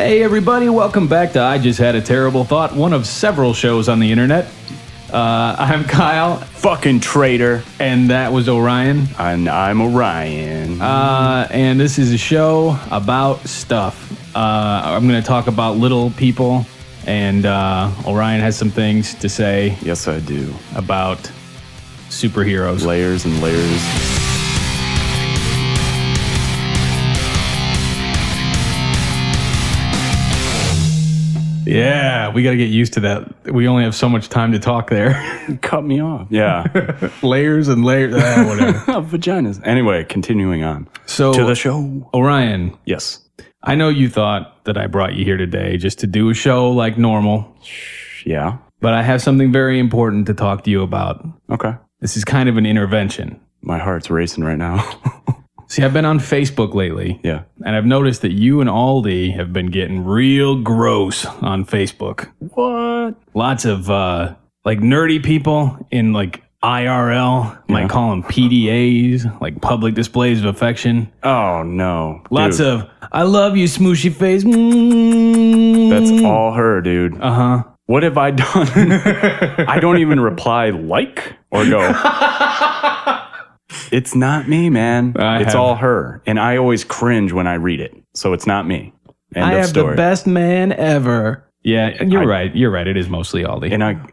Hey everybody, welcome back to I Just Had a Terrible Thought, one of several shows on the internet. I'm Kyle. Fucking traitor. And that was Orion. And I'm Orion. And this is a show about stuff. I'm going to talk about little people, and Orion has some things to say. Yes, I do. About superheroes. Layers and layers. Yeah, we got to get used to that. We only have so much time to talk there. Cut me off. Yeah. Layers and layers. Whatever. Vaginas. Anyway, continuing on. So, to the show. Orion. Yes. I know you thought that I brought you here today just to do a show like normal. Yeah. But I have something very important to talk to you about. Okay. This is kind of an intervention. My heart's racing right now. See, I've been on Facebook lately. Yeah. And I've noticed that you and Aldi have been getting real gross on Facebook. What? Lots of like nerdy people in like IRL, might call them PDAs, like public displays of affection. Oh, no. Lots dude. of, I love you, smooshy face. That's all her, dude. Uh-huh. What have I done? I don't even reply like or go. It's not me, man. It's all her. And I always cringe when I read it. So it's not me. End I of have story. the best man ever. Yeah, you're right. You're right. It is mostly Aldi.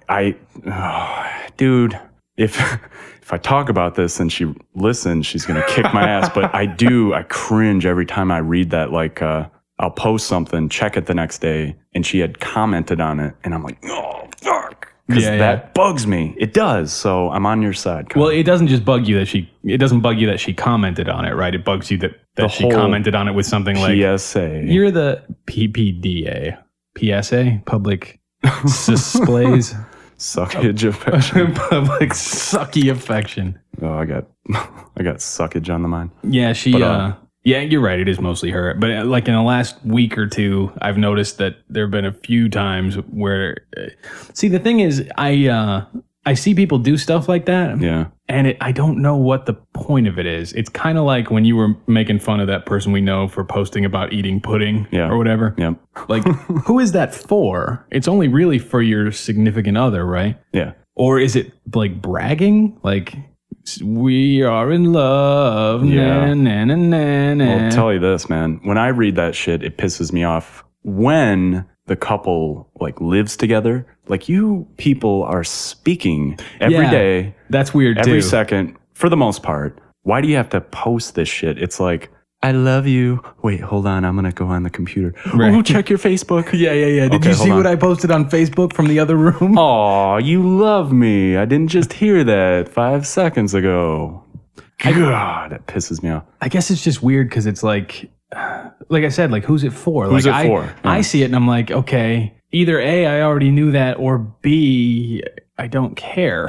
And dude, if I talk about this and she listens, she's going to kick my ass. But I cringe every time I read that. Like, I'll post something, check it the next day, and she had commented on it. And I'm like, oh, fuck. Because that bugs me. It does. So I'm on your side. Well, it doesn't just bug you that she commented on it, right? It bugs you that she commented on it with something like PSA. You're the PPDA. PSA? Public displays. Suckage affection. Public sucky affection. Oh, I got suckage on the mind. Yeah, yeah, you're right. It is mostly her. But like in the last week or two, I've noticed that there have been a few times where, see, the thing is, I see people do stuff like that. Yeah. And I don't know what the point of it is. It's kind of like when you were making fun of that person we know for posting about eating pudding or whatever. Yep. Like, who is that for? It's only really for your significant other, right? Yeah. Or is it like bragging? Like, we are in love. Yeah. Na, na, na, na, na. Well, I'll tell you this, man. When I read that shit, it pisses me off. When the couple like lives together, like you people are speaking every day. That's weird every too. second, for the most part. Why do you have to post this shit? It's like, I love you. Wait, hold on. I'm going to go on the computer. Right. Oh, check your Facebook. Yeah. Did you see what I posted on Facebook from the other room? Oh, you love me. I didn't just hear that 5 seconds ago. God, that pisses me off. I guess it's just weird because it's like I said, like, who's it for? Who's like, it for? I see it and I'm like, okay, either A, I already knew that, or B, I don't care.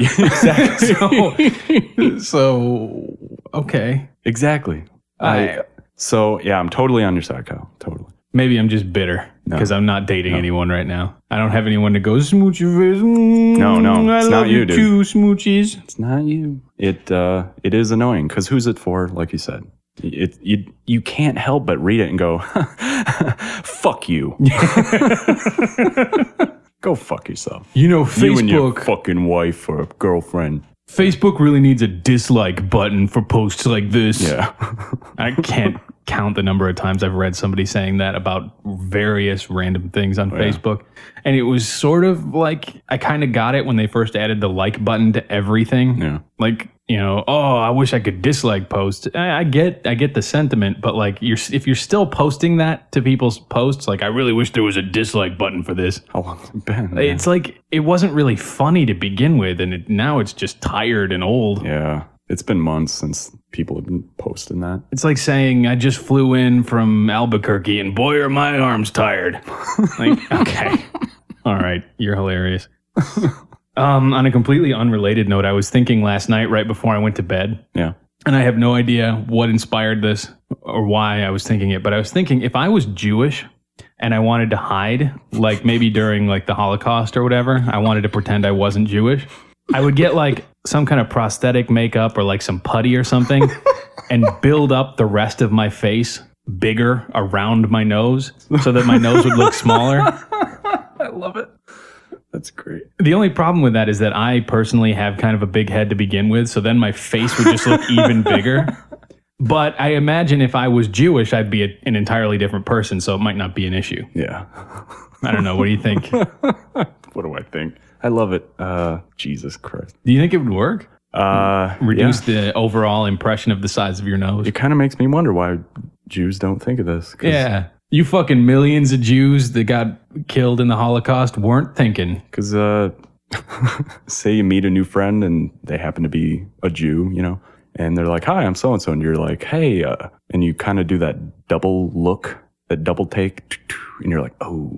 Exactly. So, okay. Exactly. So, yeah, I'm totally on your side, Kyle. Totally. Maybe I'm just bitter because I'm not dating anyone right now. I don't have anyone to go, smooch your face. No, it's not you, dude. Too, smoochies. It's not you. It is annoying because who's it for? Like you said, you can't help but read it and go, fuck you. Go fuck yourself. You know, Facebook. You and your fucking wife or girlfriend. Facebook really needs a dislike button for posts like this. Yeah. I can't count the number of times I've read somebody saying that about various random things on Facebook. And it was sort of like, I kind of got it when they first added the like button to everything. Yeah. Like, you know, oh, I wish I could dislike posts. I get the sentiment, but like if you're still posting that to people's posts, like I really wish there was a dislike button for this. How long has it been? Man? It's like, it wasn't really funny to begin with, and now it's just tired and old. Yeah. It's been months since people have been posting that. It's like saying, I just flew in from Albuquerque and boy, are my arms tired. Like, okay. All right. You're hilarious. On a completely unrelated note, I was thinking last night right before I went to bed. Yeah. And I have no idea what inspired this or why I was thinking it, but I was thinking if I was Jewish and I wanted to hide, like maybe during like the Holocaust or whatever, I wanted to pretend I wasn't Jewish, I would get like some kind of prosthetic makeup or like some putty or something and build up the rest of my face bigger around my nose so that my nose would look smaller. I love it. That's great. The only problem with that is that I personally have kind of a big head to begin with, so then my face would just look even bigger. But I imagine if I was Jewish, I'd be an entirely different person, so it might not be an issue. Yeah. I don't know. What do you think? What do I think? I love it. Jesus Christ. Do you think it would work? Reduce yeah. the overall impression of the size of your nose? It kind of makes me wonder why Jews don't think of this. Yeah. You fucking millions of Jews that got killed in the Holocaust weren't thinking. Because say you meet a new friend and they happen to be a Jew, you know, and they're like, hi, I'm so-and-so. And you're like, hey, and you kind of do that double look, that double take. And you're like,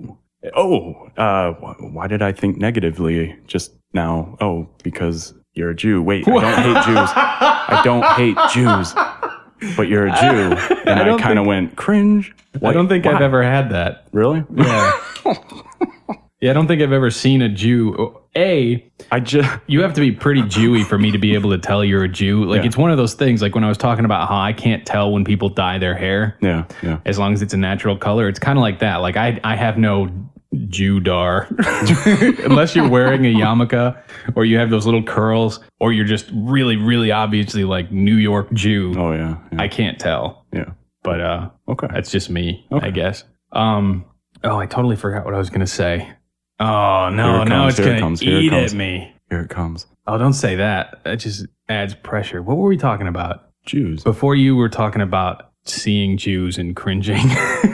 why did I think negatively just now? Oh, because you're a Jew. Wait, I don't hate Jews. But you're a Jew. And I kind of went, cringe. I don't think I've ever had that. Really? Yeah. Yeah, I don't think I've ever seen a Jew. You have to be pretty Jewy for me to be able to tell you're a Jew. Like, It's one of those things, like when I was talking about how I can't tell when people dye their hair. Yeah. As long as it's a natural color. It's kind of like that. Like, I have no Jewdar. Unless you're wearing a yarmulke or you have those little curls or you're just really, really obviously like New York Jew. Oh, yeah. I can't tell. Yeah. But okay. That's just me, I guess. I totally forgot what I was going to say. Oh, no, now it's going to eat at me. Here it comes. Oh, don't say that. That just adds pressure. What were we talking about? Jews. Before you were talking about seeing Jews and cringing.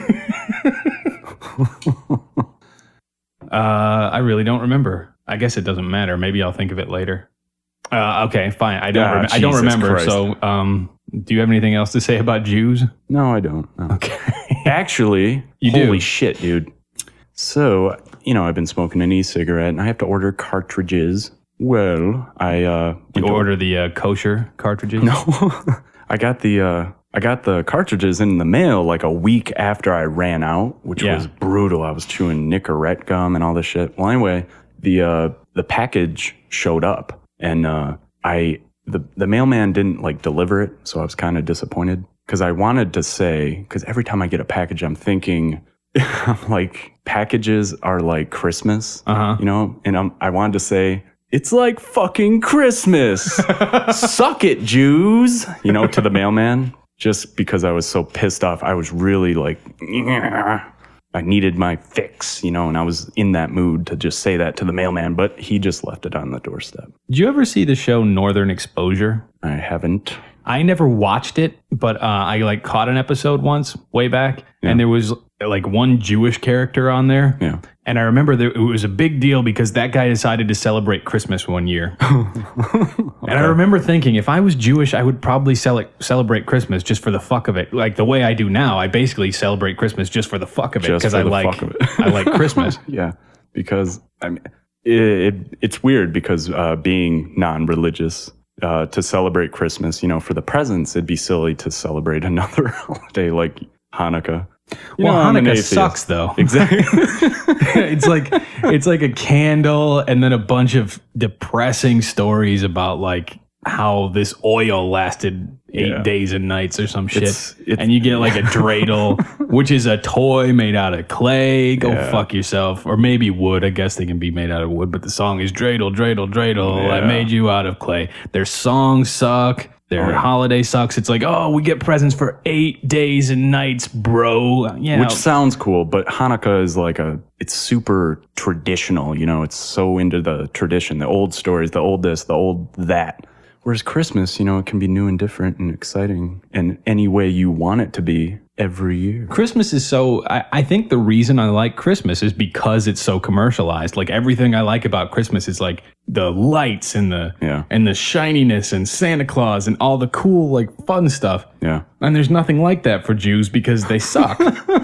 I really don't remember. I guess it doesn't matter. Maybe I'll think of it later. Okay, fine. I don't remember. Christ. So, do you have anything else to say about Jews? No, I don't. No. Okay. Actually, holy shit, dude. So, I've been smoking an e-cigarette and I have to order cartridges. Well, you order the kosher cartridges? No. I got the cartridges in the mail like a week after I ran out, which was brutal. I was chewing Nicorette gum and all this shit. Well, anyway, the package showed up and the mailman didn't like deliver it, so I was kind of disappointed because I wanted to say, because every time I get a package, I'm thinking like packages are like Christmas, and I wanted to say, it's like fucking Christmas. Suck it, Jews, to the mailman. Just because I was so pissed off, I was really like, I needed my fix, and I was in that mood to just say that to the mailman, but he just left it on the doorstep. Did you ever see the show Northern Exposure? I haven't. I never watched it, but I caught an episode once way back, and there was like one Jewish character on there. Yeah. And I remember it was a big deal because that guy decided to celebrate Christmas one year. Okay. And I remember thinking, if I was Jewish, I would probably celebrate Christmas just for the fuck of it. Like the way I do now, I basically celebrate Christmas just for the fuck of it because I like Christmas. Yeah, because it's weird because being non-religious, to celebrate Christmas, for the presents, it'd be silly to celebrate another holiday like Hanukkah. Hanukkah sucks though. Exactly. it's like a candle and then a bunch of depressing stories about like how this oil lasted 8 days and nights or some shit. And you get like a dreidel, which is a toy made out of clay. Go fuck yourself. Or maybe wood. I guess they can be made out of wood, but the song is dreidel, dreidel, dreidel. Yeah. I made you out of clay. Their songs suck. Their holiday sucks. It's like, we get presents for 8 days and nights, bro. Yeah. Which sounds cool, but Hanukkah is like it's super traditional, it's so into the tradition, the old stories, the old this, the old that. Whereas Christmas, it can be new and different and exciting in any way you want it to be every year. Christmas is I think the reason I like Christmas is because it's so commercialized. Like everything I like about Christmas is like the lights and the shininess and Santa Claus and all the cool, like fun stuff. Yeah. And there's nothing like that for Jews because they suck.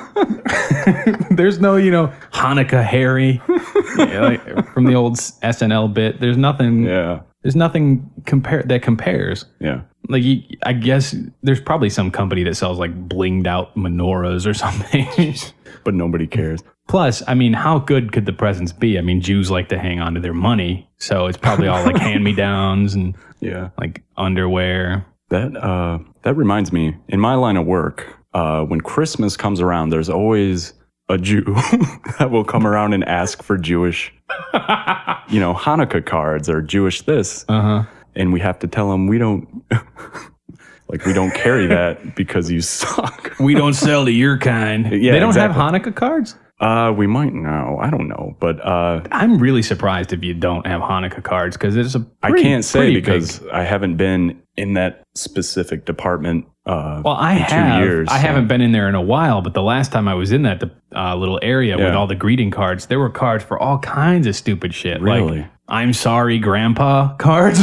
There's no, Hanukkah Harry like from the old SNL bit. There's nothing. Yeah. There's nothing that compares. Yeah. Like, I guess there's probably some company that sells like blinged out menorahs or something. But nobody cares. Plus, I mean, how good could the presents be? I mean, Jews like to hang on to their money. So it's probably all like hand-me-downs and like underwear. That reminds me, in my line of work, when Christmas comes around, there's always a Jew that will come around and ask for Jewish, Hanukkah cards or Jewish this. And we have to tell them we don't carry that because you suck. We don't sell to your kind. Yeah, they don't exactly. have Hanukkah cards? We might know. I don't know. But I'm really surprised if you don't have Hanukkah cards because it's I can't say because I haven't been in that specific department in 2 years. I haven't been in there in a while, but the last time I was in that little area with all the greeting cards, there were cards for all kinds of stupid shit. Really? Like, I'm sorry, Grandpa cards.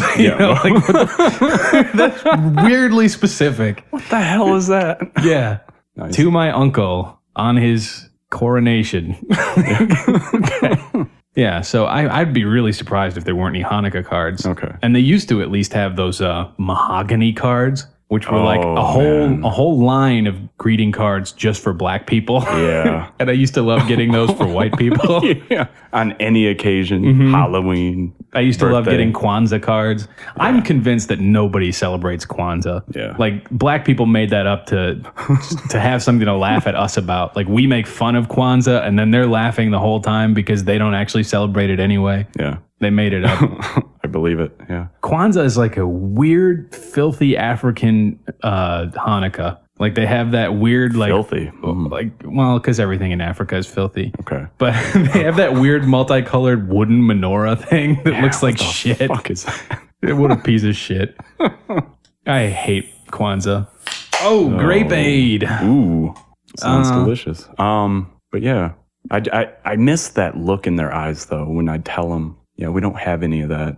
That's weirdly specific. What the hell is that? Yeah. Nice. To my uncle on his coronation. Okay. Yeah, so I'd be really surprised if there weren't any Hanukkah cards. Okay. And they used to at least have those mahogany cards, which were like a whole line of greeting cards just for black people. Yeah. And I used to love getting those for white people. Yeah. On any occasion, Halloween. I used to love birthday. getting Kwanzaa cards. Yeah. I'm convinced that nobody celebrates Kwanzaa. Yeah. Like, black people made that up to have something to laugh at us about. Like, we make fun of Kwanzaa, and then they're laughing the whole time because they don't actually celebrate it anyway. Yeah. They made it up. I believe it, yeah. Kwanzaa is like a weird, filthy African Hanukkah. Like, they have that weird, like... Filthy? Because everything in Africa is filthy. Okay. But they have that weird multicolored wooden menorah thing that looks like shit. What the fuck is that? What a piece of shit. I hate Kwanzaa. Oh, grape aid. Ooh, sounds delicious. But yeah, I miss that look in their eyes, though, when I tell them, yeah, we don't have any of that.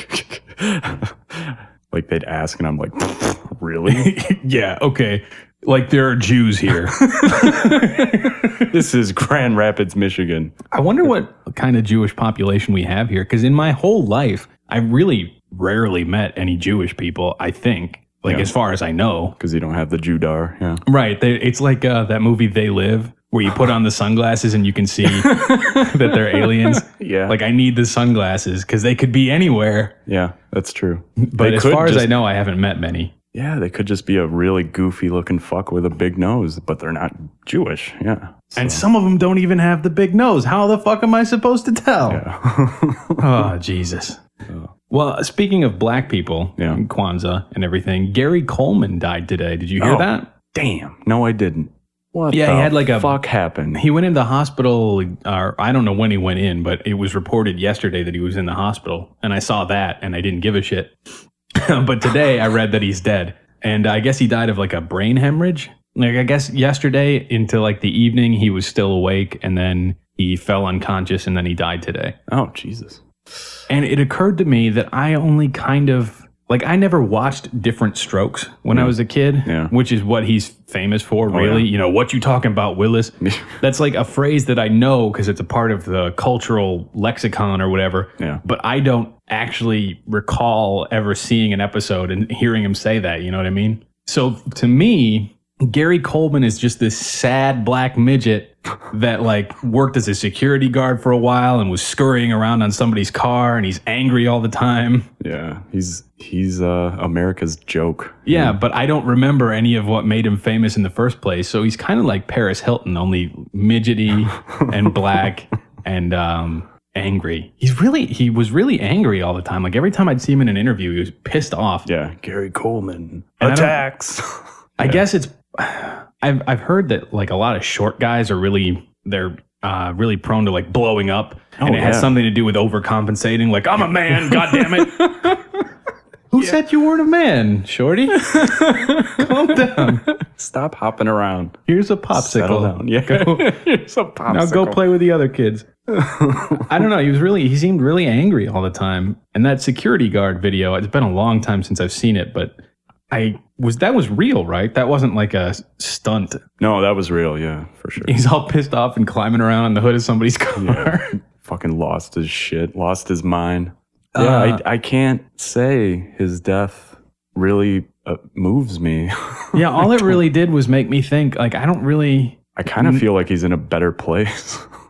Like, they'd ask, and I'm like, really? Yeah, okay. Like, there are Jews here. This is Grand Rapids, Michigan. I wonder what kind of Jewish population we have here, because in my whole life, I really rarely met any Jewish people, I think. Like, as far as I know. Because you don't have the Judar, yeah. Right. It's like that movie They Live, where you put on the sunglasses and you can see that they're aliens. Yeah. Like, I need the sunglasses because they could be anywhere. Yeah, that's true. But as far as I know, I haven't met many. Yeah, they could just be a really goofy looking fuck with a big nose, but they're not Jewish. Yeah. So. And some of them don't even have the big nose. How the fuck am I supposed to tell? Yeah. Oh, Jesus. Well, speaking of black people, Kwanzaa and everything, Gary Coleman died today. Did you hear that? Damn. No, I didn't. What he had like a fuck happened? He went into hospital, or I don't know when he went in, but it was reported yesterday that he was in the hospital. And I saw that and I didn't give a shit. But today I read that he's dead. And I guess he died of like a brain hemorrhage. Like, I guess yesterday into like the evening, he was still awake and then he fell unconscious and then he died today. Oh, Jesus. And it occurred to me that I only kind of, like, I never watched Different Strokes when I was a kid, which is what he's famous for, really. You know, what you talking about, Willis? That's like a phrase that I know because it's a part of the cultural lexicon or whatever. Yeah. But I don't actually recall ever seeing an episode and hearing him say that, you know what I mean? So to me, Gary Coleman is just this sad black midget that like worked as a security guard for a while and was scurrying around on somebody's car and he's angry all the time. Yeah, he's America's joke. Yeah, but I don't remember any of what made him famous in the first place. So he's kind of like Paris Hilton, only midgety and black and angry. He was really angry all the time. Like every time I'd see him in an interview, he was pissed off. Yeah, Gary Coleman and attacks. I guess it's. I've heard that like a lot of short guys are really really prone to like blowing up, and it has something to do with overcompensating. Like, I'm a man, God damn it. Who said you weren't a man, shorty? Calm down. Stop hopping around. Here's a popsicle. Settle down. Yeah. Here's a popsicle. Now go play with the other kids. I don't know. He seemed really angry all the time. And that security guard video, it's been a long time since I've seen it, but that was real, right? That wasn't like a stunt. No, that was real. Yeah, for sure. He's all pissed off and climbing around on the hood of somebody's car. Yeah, fucking lost his shit, lost his mind. Yeah, I can't say his death really moves me. Yeah, all it really did was make me think, like, I kind of feel like he's in a better place.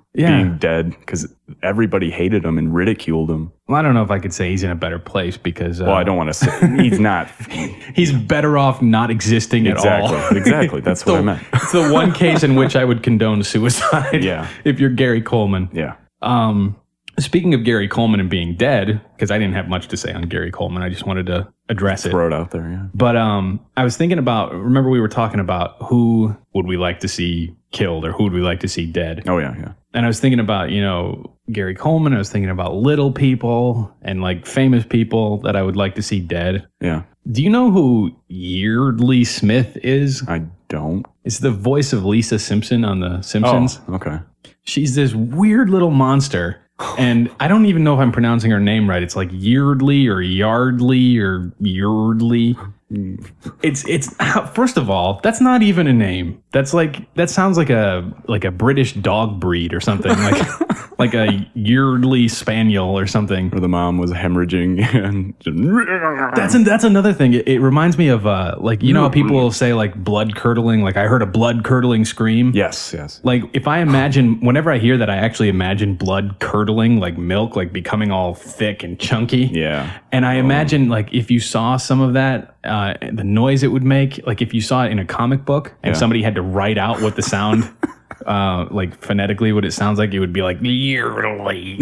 being dead because everybody hated him and ridiculed him. Well, I don't know if I could say he's in a better place because Well, I don't want to say he's not. he's better off not existing at all. Exactly. That's what I meant. It's the one case in which I would condone suicide. Yeah. If you're Gary Coleman. Yeah. Speaking of Gary Coleman and being dead, because I didn't have much to say on Gary Coleman, I just wanted to address it. Throw it out there, yeah. But I was thinking about, remember we were talking about who would we like to see killed or who would we like to see dead? Oh, yeah, yeah. And I was thinking about, Gary Coleman. I was thinking about little people and like famous people that I would like to see dead. Yeah. Do you know who Yeardley Smith is? I don't. It's the voice of Lisa Simpson on The Simpsons. Oh, okay. She's this weird little monster. And I don't even know if I'm pronouncing her name right. It's like Yeardley or Yardley or Yeardley. It's first of all, that's not even a name. That sounds like a British dog breed or something, like a Yeardley Spaniel or something. Or the mom was hemorrhaging and that's another thing. It reminds me of how people will say like blood curdling, like I heard a blood curdling scream. Yes, yes. Like if I imagine, whenever I hear that, I actually imagine blood curdling, like milk, like becoming all thick and chunky. Yeah. And I imagine like if you saw some of that, the noise it would make, like if you saw it in a comic book and somebody had to write out what the sound, like phonetically what it sounds like, it would be like Yeardley.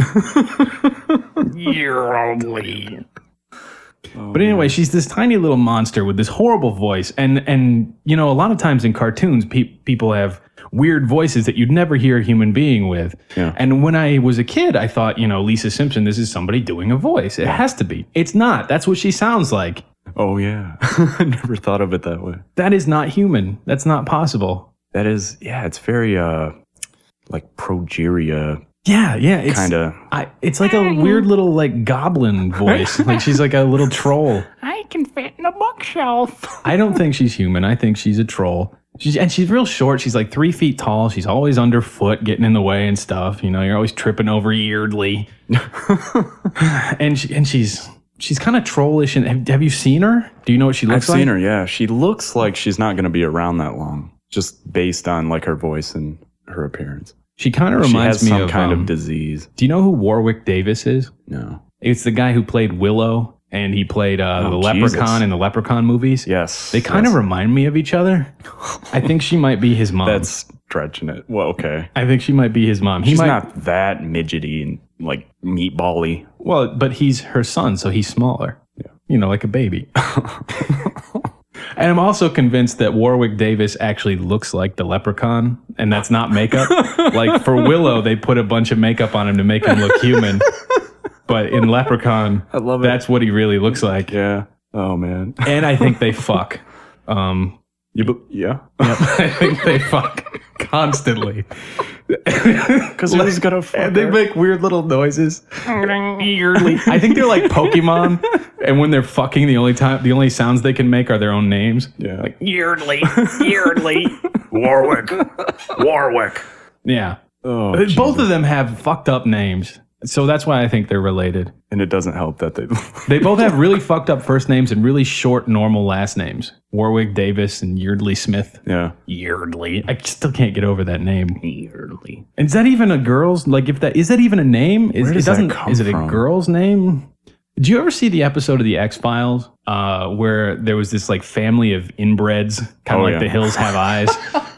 Yeardley. But anyway, she's this tiny little monster with this horrible voice. And a lot of times in cartoons, people have weird voices that you'd never hear a human being with. Yeah. And when I was a kid, I thought, Lisa Simpson, this is somebody doing a voice. It has to be. It's not. That's what she sounds like. Oh, yeah. I never thought of it that way. That is not human. That's not possible. That is, it's very, like progeria. Yeah, it's kind of. It's like a weird little like goblin voice. Like she's like a little troll. I can fit in a bookshelf. I don't think she's human. I think she's a troll. She's real short. She's like 3 feet tall. She's always underfoot, getting in the way and stuff. You're always tripping over Yeardley. and she's kind of trollish. And have you seen her? Do you know what she looks like? I've seen her. Yeah, she looks like she's not going to be around that long, just based on like her voice and her appearance. She kind of reminds me of some kind of disease. Do you know who Warwick Davis is? No. It's the guy who played Willow. And he played the Leprechaun in the Leprechaun movies. Yes. They kind of remind me of each other. I think she might be his mom. That's stretching it. Well, okay. I think she might be his mom. She's not that midgety and like meatball-y. Well, but he's her son, so he's smaller. Yeah. Like a baby. And I'm also convinced that Warwick Davis actually looks like the Leprechaun, and that's not makeup. Like for Willow, they put a bunch of makeup on him to make him look human. But in Leprechaun, I love it. That's what he really looks like. Yeah. Oh, man. And I think they fuck. Yeah. I think they fuck constantly. Because who's gonna fuck They make weird little noises. Yeardley. I think they're like Pokemon. And when they're fucking, the only sounds they can make are their own names. Yeah. Like Yeardley. Yeardley. Warwick. Yeah. Oh, Both Jesus. of them have fucked up names. So that's why I think they're related. And it doesn't help that They both have really fucked up first names and really short, normal last names. Warwick Davis and Yeardley Smith. Yeah. Yeardley. I still can't get over that name. Yeardley. Is that even a girl's? Like, is that even a name? Where does that come Is it a from? girl's name? Did you ever see the episode of The X-Files where there was this like family of inbreds, kind of like The Hills Have Eyes?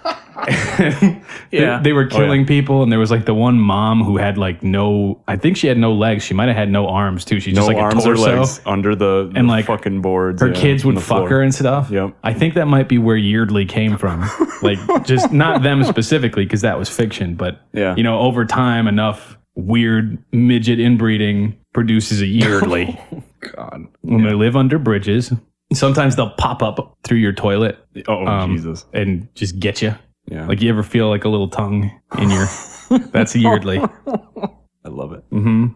Yeah. They were killing people, and there was like the one mom who had like I think she had no legs. She might have had no arms too. She's just like arms a torso. or legs under the like, fucking boards. Her kids would on the fuck floor. her and stuff. Yep. I think that might be where Yeardley came from. Like, just not them specifically, because that was fiction. But, Yeah. Over time, enough weird midget inbreeding produces a Yeardley. God. When they live under bridges, sometimes they'll pop up through your toilet. Oh, Jesus. And just get you. Yeah. Like, you ever feel like a little tongue in your... That's a Yeardley. I love it. Mm-hmm.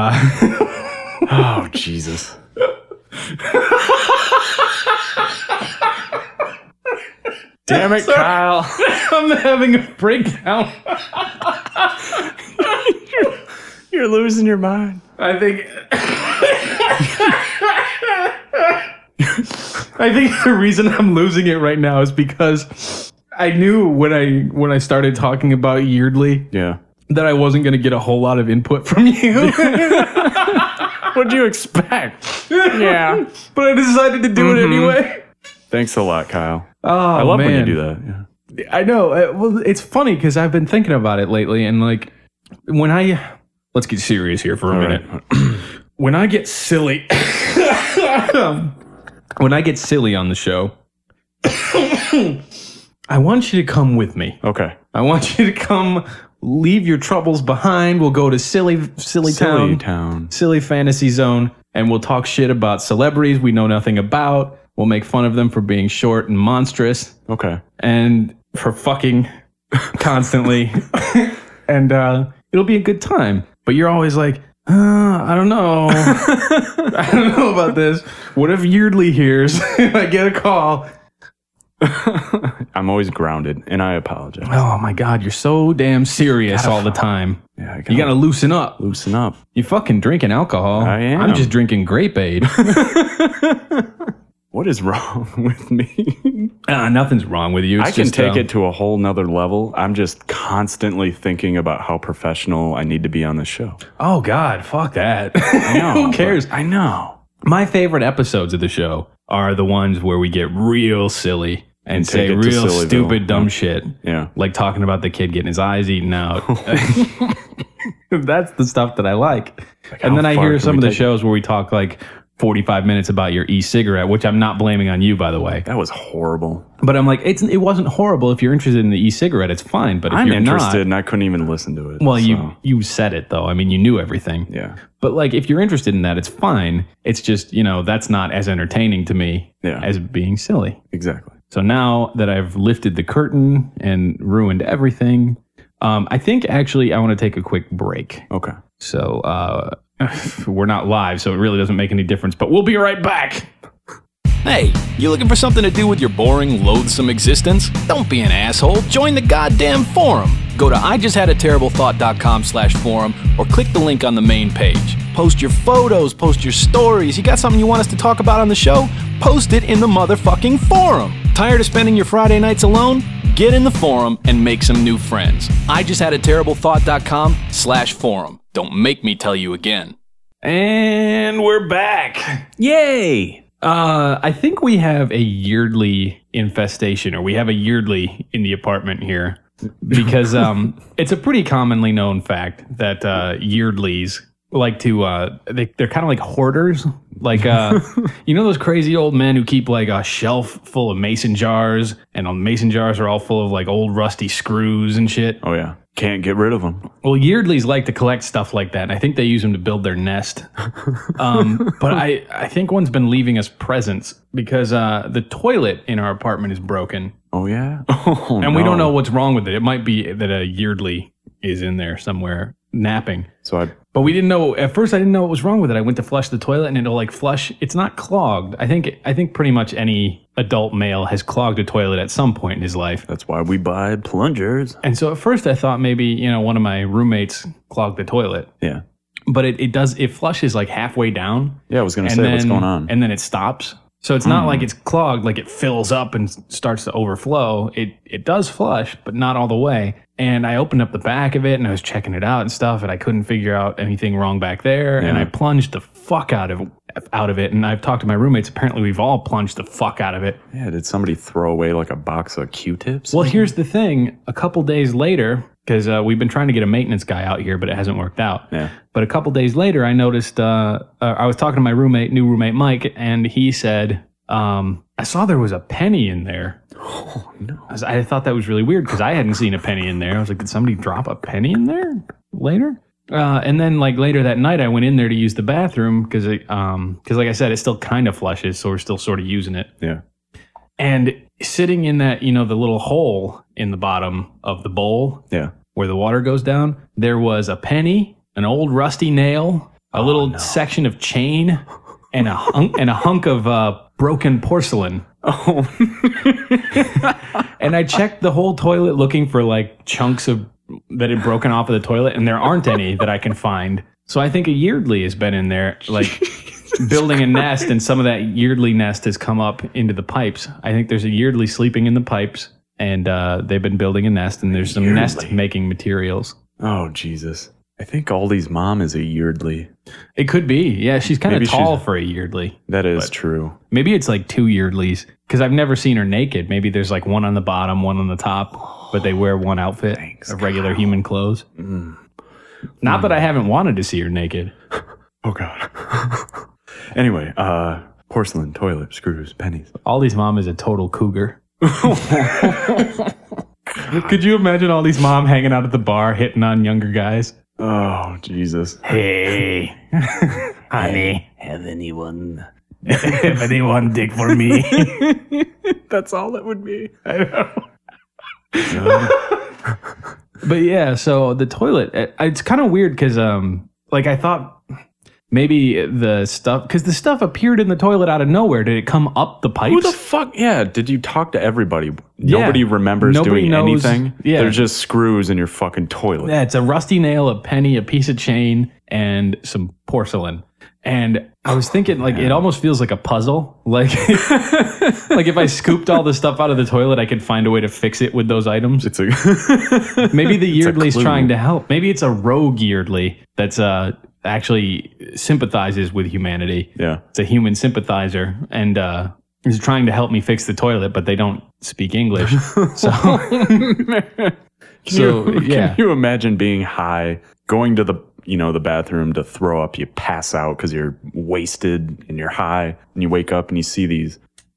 Oh, Jesus. Damn it, Kyle. I'm having a breakdown. You're losing your mind. I think the reason I'm losing it right now is because I knew when I started talking about Yeardley Yeah. that I wasn't going to get a whole lot of input from you. What'd you expect? Yeah. But I decided to do it anyway. Thanks a lot, Kyle. Oh, I love when you man. do that. Yeah. I know. Well, it's funny because I've been thinking about it lately, and like let's get serious here for a minute. Right. When I get silly, when I get silly on the show, I want you to come with me. Okay. I want you to come, leave your troubles behind. We'll go to silly town, silly fantasy zone, and we'll talk shit about celebrities we know nothing about. We'll make fun of them for being short and monstrous. Okay. And for fucking constantly. And it'll be a good time. But you're always like, I don't know. I don't know about this. What if Yeardley hears and I get a call? I'm always grounded, and I apologize. Oh my God, you're so damn serious all the time. Yeah, You gotta loosen up. loosen up. You fucking drinking alcohol. I am. I'm just drinking Grape Aid. What is wrong with me? Nothing's wrong with you. It's I can just, take it to a whole nother level. I'm just constantly thinking about how professional I need to be on this show. Oh God, fuck that. I know, Who cares? I know. My favorite episodes of the show are the ones where we get real silly and take say it to real Sillyville. stupid, dumb shit. Yeah. Like talking about the kid getting his eyes eaten out. That's the stuff that I like. And then I far hear can some we of the take it? shows where we talk like 45 minutes about your e-cigarette, which I'm not blaming on you, by the way. That was horrible. But I'm like, it wasn't horrible. If you're interested in the e-cigarette, it's fine. But if I'm you're interested, not, and I couldn't even listen to it. well, so, you said it though. I mean, you knew everything. Yeah. But like, if you're interested in that, it's fine. It's just, that's not as entertaining to me Yeah. as being silly. Exactly. So now that I've lifted the curtain and ruined everything, I think actually I want to take a quick break. Okay. So we're not live, so it really doesn't make any difference. But we'll be right back. Hey, you looking for something to do with your boring, loathsome existence? Don't be an asshole. Join the goddamn forum. Go to IJustHadATerribleThought.com/forum or click the link on the main page. Post your photos, post your stories. You got something you want us to talk about on the show? Post it in the motherfucking forum. Tired of spending your Friday nights alone? Get in the forum and make some new friends. IJustHadATerribleThought.com/forum. Don't make me tell you again. And we're back. Yay! I think we have a Yeardley infestation, or we have a Yeardley in the apartment here, because it's a pretty commonly known fact that Yeardleys like to they're kind of like hoarders, like those crazy old men who keep like a shelf full of mason jars, and mason jars are all full of like old rusty screws and shit. Oh, yeah. Can't get rid of them. Well, Yeardleys like to collect stuff like that, and I think they use them to build their nest. But I think one's been leaving us presents because the toilet in our apartment is broken, Oh, yeah? Oh, and we don't know what's wrong with it. It might be that a Yeardley is in there somewhere napping. But we didn't know at first. I didn't know what was wrong with it. I went to flush the toilet, and it'll like flush. It's not clogged. I think pretty much any adult male has clogged a toilet at some point in his life. That's why we buy plungers. And so at first I thought maybe one of my roommates clogged the toilet. Yeah. But it flushes like halfway down. Yeah, I was going to and say, what's going on? And then it stops. So it's not like it's clogged, like it fills up and starts to overflow. It does flush, but not all the way. And I opened up the back of it and I was checking it out and stuff, and I couldn't figure out anything wrong back there. Yeah. And I plunged the fuck out of it. And I've talked to my roommates. Apparently, we've all plunged the fuck out of it. Yeah, did somebody throw away like a box of Q-tips? Well, here's the thing. A couple days later, because we've been trying to get a maintenance guy out here, but it hasn't worked out. Yeah. But a couple days later, I noticed, I was talking to my new roommate, Mike, and he said, I saw there was a penny in there. Oh, no. I thought that was really weird because I hadn't seen a penny in there. I was like, did somebody drop a penny in there later? And then like later that night, I went in there to use the bathroom because like I said, it still kind of flushes. So we're still sort of using it. Yeah. And sitting in that, the little hole in the bottom of the bowl Yeah. where the water goes down, there was a penny, an old rusty nail, a little section of chain, and a hunk of broken porcelain. Oh. And I checked the whole toilet looking for like chunks that had broken off of the toilet, and there aren't any that I can find. So I think a Yeardley has been in there, like building a nest, and some of that Yeardley nest has come up into the pipes. I think there's a Yeardley sleeping in the pipes, and they've been building a nest, and there's some nest making materials. Oh, Jesus. I think Aldi's mom is a Yeardley. It could be. Yeah, she's kind of Maybe tall she's- for a Yeardley. That is true. Maybe it's like 2 Yeardleys because I've never seen her naked. Maybe there's like one on the bottom, one on the top, but they wear one outfit of regular human clothes. Not that I haven't wanted to see her naked. Oh, God. Anyway, porcelain, toilet, screws, pennies. Aldi's mom is a total cougar. Could you imagine Aldi's mom hanging out at the bar hitting on younger guys? Oh, Jesus. Hey, honey, Have anyone? have anyone dig for me? That's all it would be. I know. But yeah, so the toilet, it's kind of weird because, like, I thought maybe the stuff, because the stuff appeared in the toilet out of nowhere. Did it come up the pipes? Who the fuck? Yeah, did you talk to everybody? Yeah. Nobody remembers Nobody doing knows- anything? yeah. There's just screws in your fucking toilet. Yeah, it's a rusty nail, a penny, a piece of chain, and some porcelain. And I was thinking, like, it almost feels like a puzzle. Like, like if I scooped all the stuff out of the toilet, I could find a way to fix it with those items. It's a Maybe the Yeardley's clue. trying to help. Maybe it's a rogue Yeardley that's actually sympathizes with humanity. yeah. It's a human sympathizer and is trying to help me fix the toilet, but they don't speak English. So, Can you imagine being high, going to the bathroom to throw up, you pass out because you're wasted and you're high, and you wake up and you see these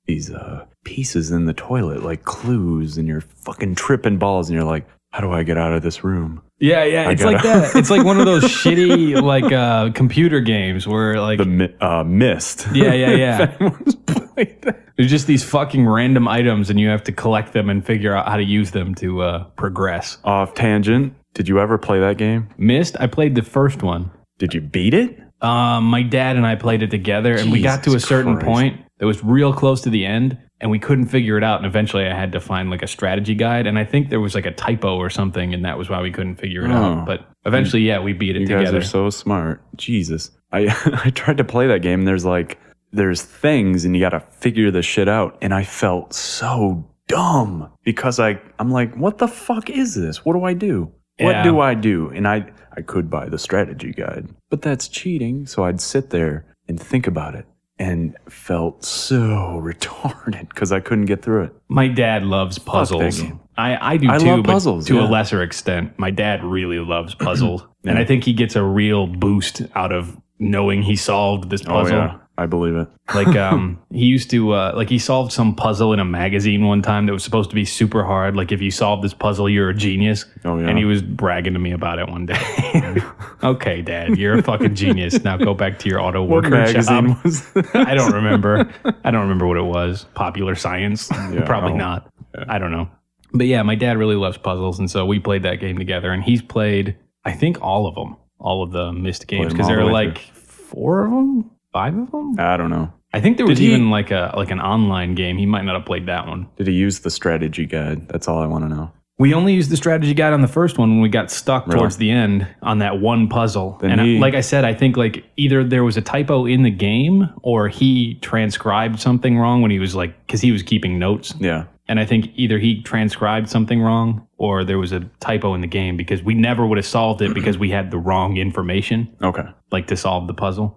pieces in the toilet, like clues, and you're fucking tripping balls, and you're like, how do I get out of this room? Yeah, it's like that. It's like one of those shitty like computer games where like The mist. yeah. Anyone's played that. There's just these fucking random items and you have to collect them and figure out how to use them to progress. Off tangent. Did you ever play that game? Myst, I played the first one. Did you beat it? My dad and I played it together and we got to a Jesus certain Christ. point that was real close to the end and we couldn't figure it out. And eventually I had to find like a strategy guide. And I think there was like a typo or something and that was why we couldn't figure it out. But eventually, yeah, we beat it You together. guys are so smart. Jesus. I tried to play that game. There's things and you got to figure this shit out. And I felt so dumb because I'm like, what the fuck is this? What do I do? What Yeah. do I do? And I could buy the strategy guide, but that's cheating. So I'd sit there and think about it and felt so retarded because I couldn't get through it. My dad loves that puzzles. game. I do I too, love but puzzles, to a yeah. lesser extent. My dad really loves puzzles. And I think he gets a real boost out of knowing he solved this puzzle. Oh, yeah. I believe it. Like he used to he solved some puzzle in a magazine one time that was supposed to be super hard. Like if you solve this puzzle, you're a genius. Oh, yeah. And he was bragging to me about it one day. Okay, Dad, you're a fucking genius. Now go back to your auto What worker magazine job. was I don't remember. I don't remember what it was. Popular Science? Probably oh, not. I don't know. But yeah, my dad really loves puzzles, and so we played that game together. And he's played, I think, all of them, all of the Myst games, them because all there the are way like 4 of them, 5 of them. I don't know. I think there was Did he- even like an online game. He might not have played that one. Did he use the strategy guide? That's all I want to know. We only used the strategy guide on the first one when we got stuck Really? towards the end on that one puzzle. Then And he- like I said, I think like either there was a typo in the game or he transcribed something wrong when he was like, because he was keeping notes. Yeah. And I think either he transcribed something wrong or there was a typo in the game because we never would have solved it because we had the wrong information, Okay. like to solve the puzzle.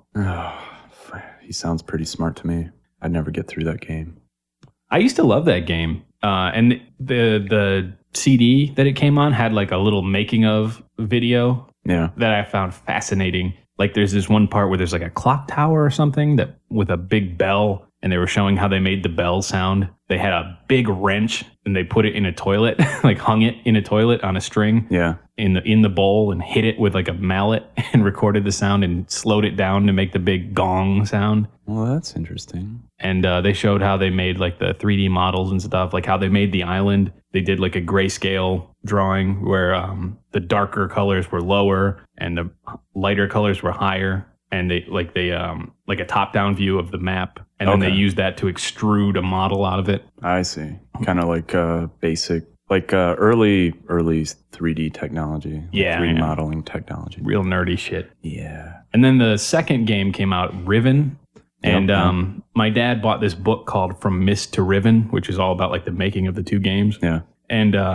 He sounds pretty smart to me. I'd never get through that game. I used to love that game. And the CD that it came on had like a little making of video Yeah. that I found fascinating. Like there's this one part where there's like a clock tower or something that with a big bell and they were showing how they made the bell sound. They had a big wrench and they put it in a toilet, like hung it in a toilet on a string Yeah. in the bowl and hit it with like a mallet and recorded the sound and slowed it down to make the big gong sound. Well, that's interesting. And they showed how they made like the 3D models and stuff, like how they made the island. They did like a grayscale drawing where the darker colors were lower and the lighter colors were higher. And they like a top-down view of the map. And then Okay. they used that to extrude a model out of it. I see. Kind of like basic, like early 3D technology. Like Yeah, 3D yeah. modeling technology. Real nerdy shit. Yeah. And then the second game came out, Riven. And Yep. my dad bought this book called From Myst to Riven, which is all about like the making of the two games. Yeah. And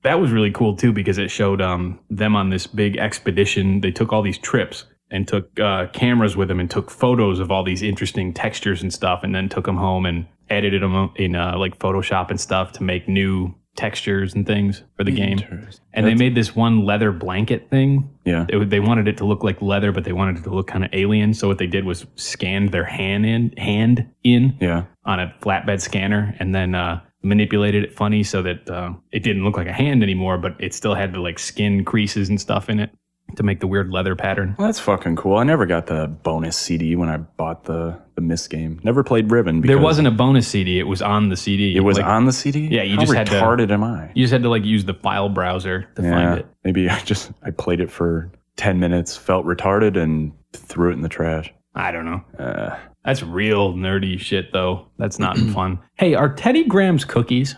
that was really cool too because it showed them on this big expedition. They took all these trips and took cameras with them and took photos of all these interesting textures and stuff, and then took them home and edited them in like Photoshop and stuff to make new textures and things for the game. And they made this one leather blanket thing. Yeah. They wanted it to look like leather, but they wanted it to look kind of alien. So what they did was scanned their hand in Yeah. on a flatbed scanner, and then manipulated it funny so that it didn't look like a hand anymore, but it still had the like skin creases and stuff in it to make the weird leather pattern. Well, that's fucking cool. I never got the bonus CD when I bought the Myst game. Never played Ribbon. There wasn't a bonus CD. It was on the CD. It was like, on the CD? Yeah, you How just had to- retarded am I? You just had to like use the file browser to find it. Maybe I played it for 10 minutes, felt retarded, and threw it in the trash. I don't know. That's real nerdy shit, though. That's not fun. Hey, are Teddy Grahams cookies?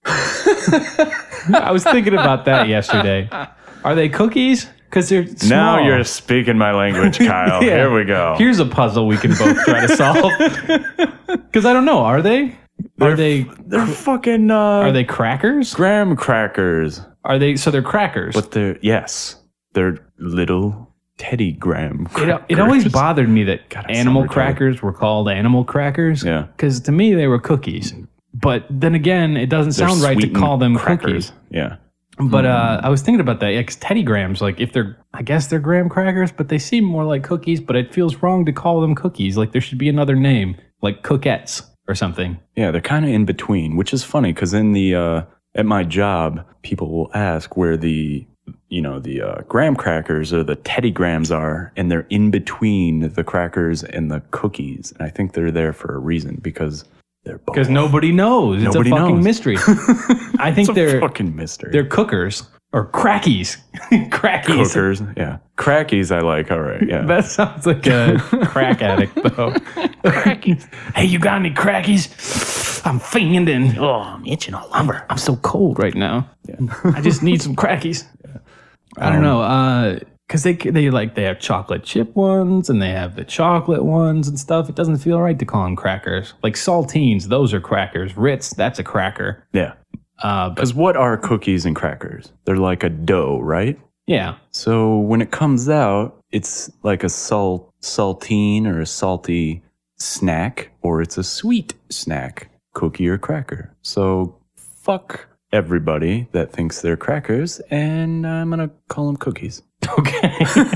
I was thinking about that yesterday. Are they cookies? Because they're small. Now you're speaking my language, Kyle. Yeah. Here we go. Here's a puzzle we can both try to solve. Because I don't know. Are they? They're fucking Are they crackers? graham crackers. Are they? So they're crackers. But they're little Teddy Graham crackers. It always bothered me that God, I animal sound retarded. crackers were called animal crackers. Yeah. Because to me, they were cookies. But then again, it doesn't They're sound right to sweetened call them crackers. cookies. Yeah. But I was thinking about that. Yeah, because Teddy Grahams, like I guess they're graham crackers, but they seem more like cookies, but it feels wrong to call them cookies. Like there should be another name, like Cookettes or something. Yeah, they're kind of in between, which is funny because in the at my job, people will ask where the graham crackers or the Teddy Grahams are, and they're in between the crackers and the cookies. And I think they're there for a reason because they're both. Because nobody knows. Nobody it's a fucking knows. mystery. I think It's a they're fucking mystery. they're cookers or crackies. Crackies. Cookers, yeah. Crackies, I like. All right, yeah. That sounds like a crack addict, though. Crackies. Hey, you got any crackies? I'm fiending. Oh, I'm itching all over. I'm so cold right now. Yeah. I just need some crackies. I don't know. Because they have chocolate chip ones and they have the chocolate ones and stuff. It doesn't feel right to call them crackers. Like saltines, those are crackers. Ritz, that's a cracker. Yeah. Because what are cookies and crackers? They're like a dough, right? Yeah. So when it comes out, it's like a saltine or a salty snack, or it's a sweet snack, cookie or cracker. So fuck everybody that thinks they're crackers, and I'm going to call them cookies. Okay.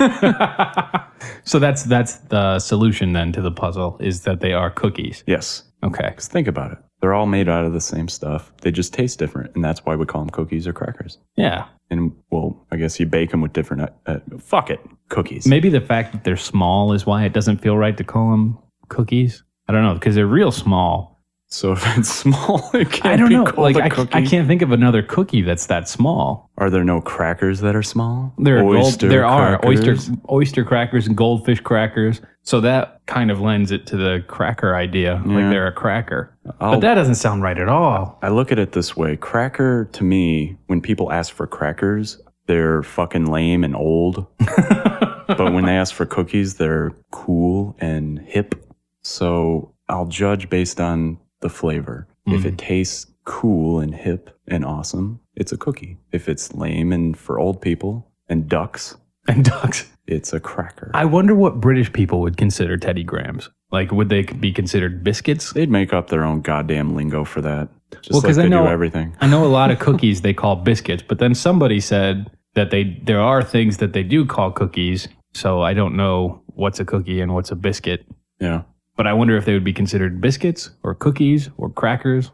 So that's the solution then to the puzzle is that they are cookies. Yes. Okay. Because think about it. They're all made out of the same stuff. They just taste different, and that's why we call them cookies or crackers. Yeah. And, well, I guess you bake them with different... fuck it. Cookies. Maybe the fact that they're small is why it doesn't feel right to call them cookies. I don't know, because they're real small. So if it's small, it can't I don't be know. called Like a I cookie. can't think of another cookie that's that small. Are there no crackers that are small? There are crackers? oyster crackers and goldfish crackers. So that kind of lends it to the cracker idea, like they're a cracker. But that doesn't sound right at all. I look at it this way. Cracker, to me, when people ask for crackers, they're fucking lame and old. But when they ask for cookies, they're cool and hip. So I'll judge based on the flavor. If it tastes cool and hip and awesome, it's a cookie. If it's lame and for old people and ducks, it's a cracker. I wonder what British people would consider Teddy Grahams. Like, would they be considered biscuits? They'd make up their own goddamn lingo for that. Just like 'cause they do everything. I know a lot of cookies they call biscuits, but then somebody said that there are things that they do call cookies. So I don't know what's a cookie and what's a biscuit. Yeah. But I wonder if they would be considered biscuits or cookies or crackers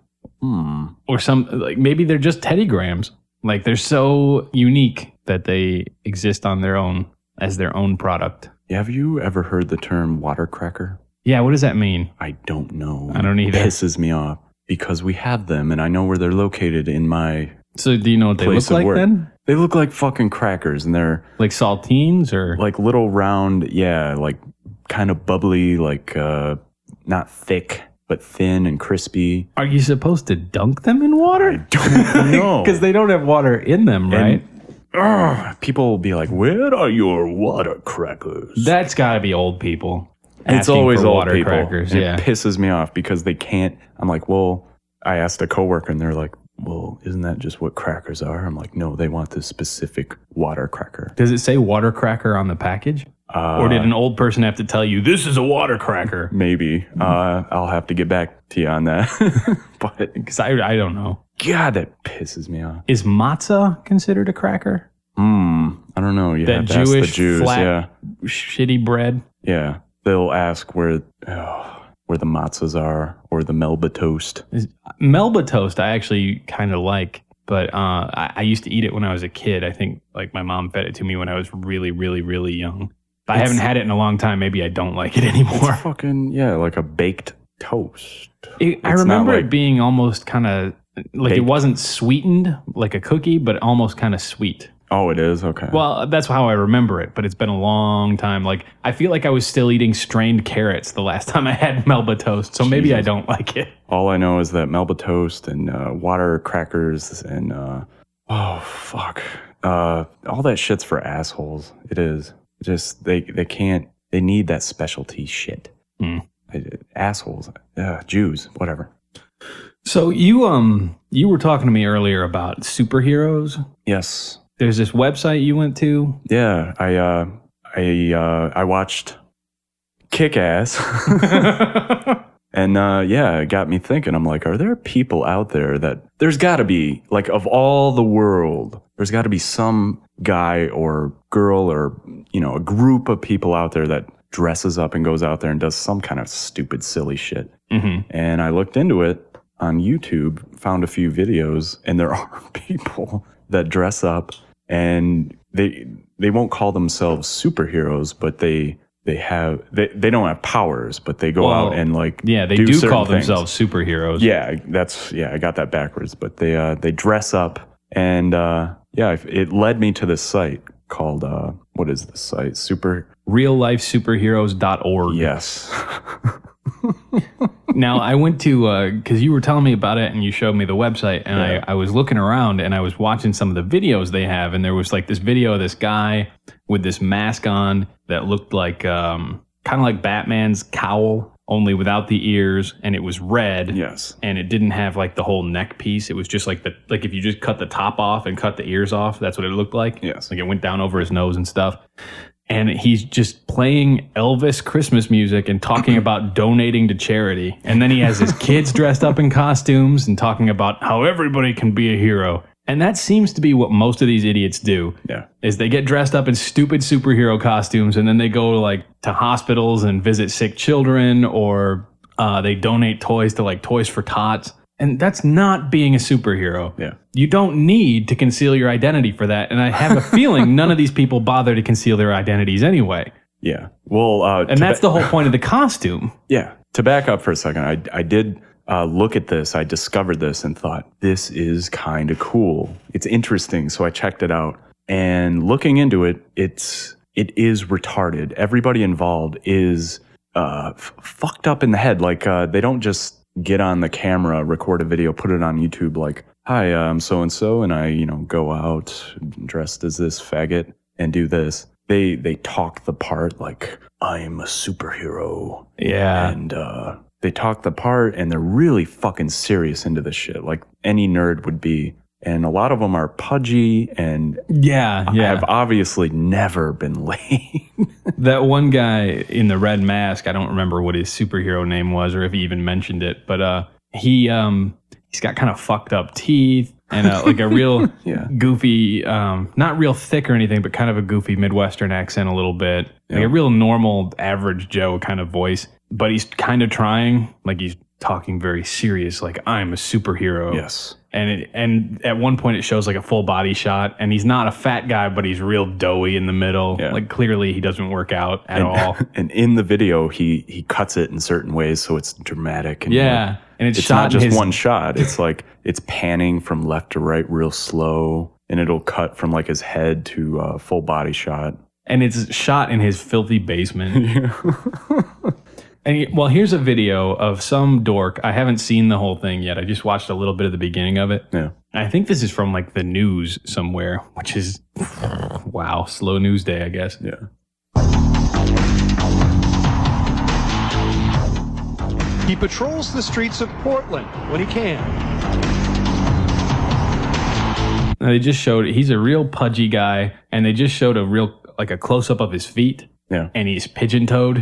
or like maybe they're just Teddy Grahams. Like they're so unique that they exist on their own as their own product. Have you ever heard the term water cracker? Yeah, what does that mean? I don't know. I don't either. It pisses me off because we have them and I know where they're located in my So do you know what they place look of like work. then? They look like fucking crackers and they're Like saltines or like little round, like kind of bubbly, like not thick, but thin and crispy. are you supposed to dunk them in water? Don't know. Because they don't have water in them, right? People will be like, where are your water crackers? That's got to be old people. It's asking always for old water people. crackers. And Yeah. It pisses me off because they can't. I'm like, well, I asked a coworker and they're like, well, isn't that just what crackers are? I'm like, no, they want this specific water cracker. Does it say water cracker on the package? Or did an old person have to tell you, this is a water cracker? Maybe. I'll have to get back to you on that. But Because I don't know. God, that pisses me off. Is matzah considered a cracker? I don't know. You That have to ask the Jewish Jews. flat, Yeah. shitty bread? Yeah. They'll ask where the matzahs are or the Melba toast. Melba toast I actually kind of like, but I used to eat it when I was a kid. I think like my mom fed it to me when I was really, really, really young. But I haven't had it in a long time. Maybe I don't like it anymore. It's fucking, yeah, like a baked toast. I remember like it being almost kind of like it baked. wasn't sweetened like a cookie, but almost kind of sweet. Oh, it is? Okay. Well, that's how I remember it, but it's been a long time. Like, I feel like I was still eating strained carrots the last time I had Melba toast, so maybe I don't like it. All I know is that Melba toast and water crackers and, oh, fuck. All that shit's for assholes. It is. Just, they can't, they need that specialty shit. Assholes. Jews, whatever. So you were talking to me earlier about superheroes. Yes. There's this website you went to. Yeah, I watched Kick-Ass, and it got me thinking. I'm like, are there people out there that there's got to be, like, of all the world, there's got to be some guy or girl or a group of people out there that dresses up and goes out there and does some kind of stupid, silly shit. Mm-hmm. And I looked into it on YouTube, found a few videos, and there are people that dress up. And they won't call themselves superheroes, but they don't have powers, but they go out and like they do do certain call things. themselves superheroes. I got that backwards, but they dress up and it led me to this site called what is this site? Reallifesuperheroes.org. Yes. Now, I went to, because you were telling me about it and you showed me the website, and I was looking around and I was watching some of the videos they have, and there was like this video of this guy with this mask on that looked like, kind of like Batman's cowl, only without the ears, and it was red. Yes. And it didn't have like the whole neck piece. It was just like if you just cut the top off and cut the ears off, that's what it looked like. Yes. Like it went down over his nose and stuff. And he's just playing Elvis Christmas music and talking about donating to charity. And then he has his kids dressed up in costumes and talking about how everybody can be a hero. And that seems to be what most of these idiots do. Yeah. Is they get dressed up in stupid superhero costumes and then they go like to hospitals and visit sick children, or they donate toys to like Toys for Tots. And that's not being a superhero. Yeah. You don't need to conceal your identity for that. And I have a feeling none of these people bother to conceal their identities anyway. Yeah. Well, And that's the whole point of the costume. Yeah. To back up for a second, I did look at this. I discovered this and thought, this is kind of cool. It's interesting. So I checked it out. And looking into it, it is retarded. Everybody involved is fucked up in the head. Like they don't just get on the camera, record a video, put it on YouTube like, hi, I'm so-and-so, and I, go out dressed as this faggot and do this. They talk the part like, I'm a superhero. Yeah. And they talk the part, and they're really fucking serious into this shit, like any nerd would be. And a lot of them are pudgy and have obviously never been laid. That one guy in the red mask, I don't remember what his superhero name was or if he even mentioned it, but he's got kind of fucked up teeth and like a real goofy, not real thick or anything, but kind of a goofy Midwestern accent a little bit. Like a real normal, average Joe kind of voice. But he's kind of trying, like he's talking very serious, like I'm a superhero. Yes. And at one point it shows like a full body shot, and he's not a fat guy, but he's real doughy in the middle. Yeah. Like clearly he doesn't work out at all. And in the video, he cuts it in certain ways so it's dramatic. And and it's shot not just in his, one shot. It's like it's panning from left to right real slow, and it'll cut from like his head to a full body shot. And it's shot in his filthy basement. And here's a video of some dork. I haven't seen the whole thing yet. I just watched a little bit of the beginning of it. Yeah. I think this is from like the news somewhere, which is, wow, slow news day, I guess. Yeah. He patrols the streets of Portland when he can. They just showed he's a real pudgy guy, and they just showed a close up of his feet. Yeah. And he's pigeon-toed.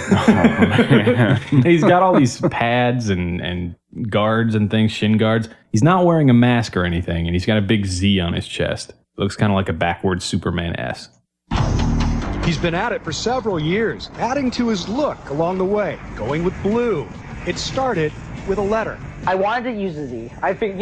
He's got all these pads and guards and things, shin guards. He's not wearing a mask or anything, and he's got a big Z on his chest. Looks kind of like a backwards Superman S. He's been at it for several years, adding to his look along the way, going with blue. It started with a letter. I wanted to use a Z. I figured,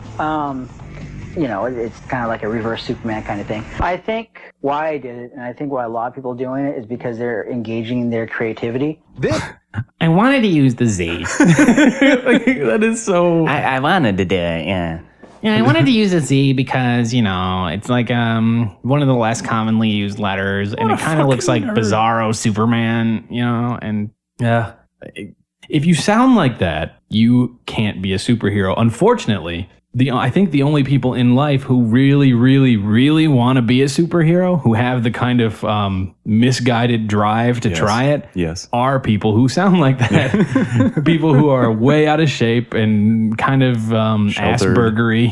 it's kind of like a reverse Superman kind of thing. I think why I did it, and I think why a lot of people are doing it, is because they're engaging in their creativity. I wanted to use the Z. That is so... I wanted to do it, yeah. Yeah, I wanted to use a Z because, it's like one of the less commonly used letters, and it kind of looks like Bizarro Superman, and... Yeah. If you sound like that, you can't be a superhero. Unfortunately, I think the only people in life who really, really, really want to be a superhero, who have the kind of misguided drive to try it, are people who sound like that. People who are way out of shape and kind of Aspergery.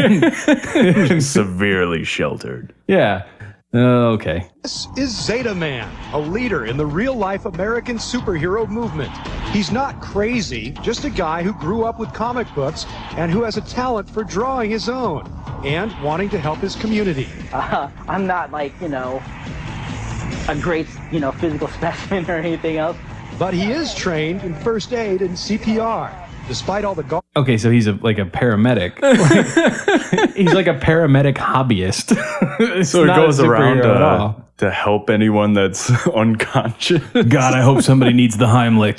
Severely sheltered. Yeah. Okay. This is Zeta Man, a leader in the real-life American superhero movement. He's not crazy, just a guy who grew up with comic books and who has a talent for drawing his own and wanting to help his community. I'm not like, a great, physical specimen or anything else. But he is trained in first aid and CPR. Despite all the okay, so he's like a paramedic. He's like a paramedic hobbyist. So he goes around to help anyone that's unconscious. God, I hope somebody needs the Heimlich.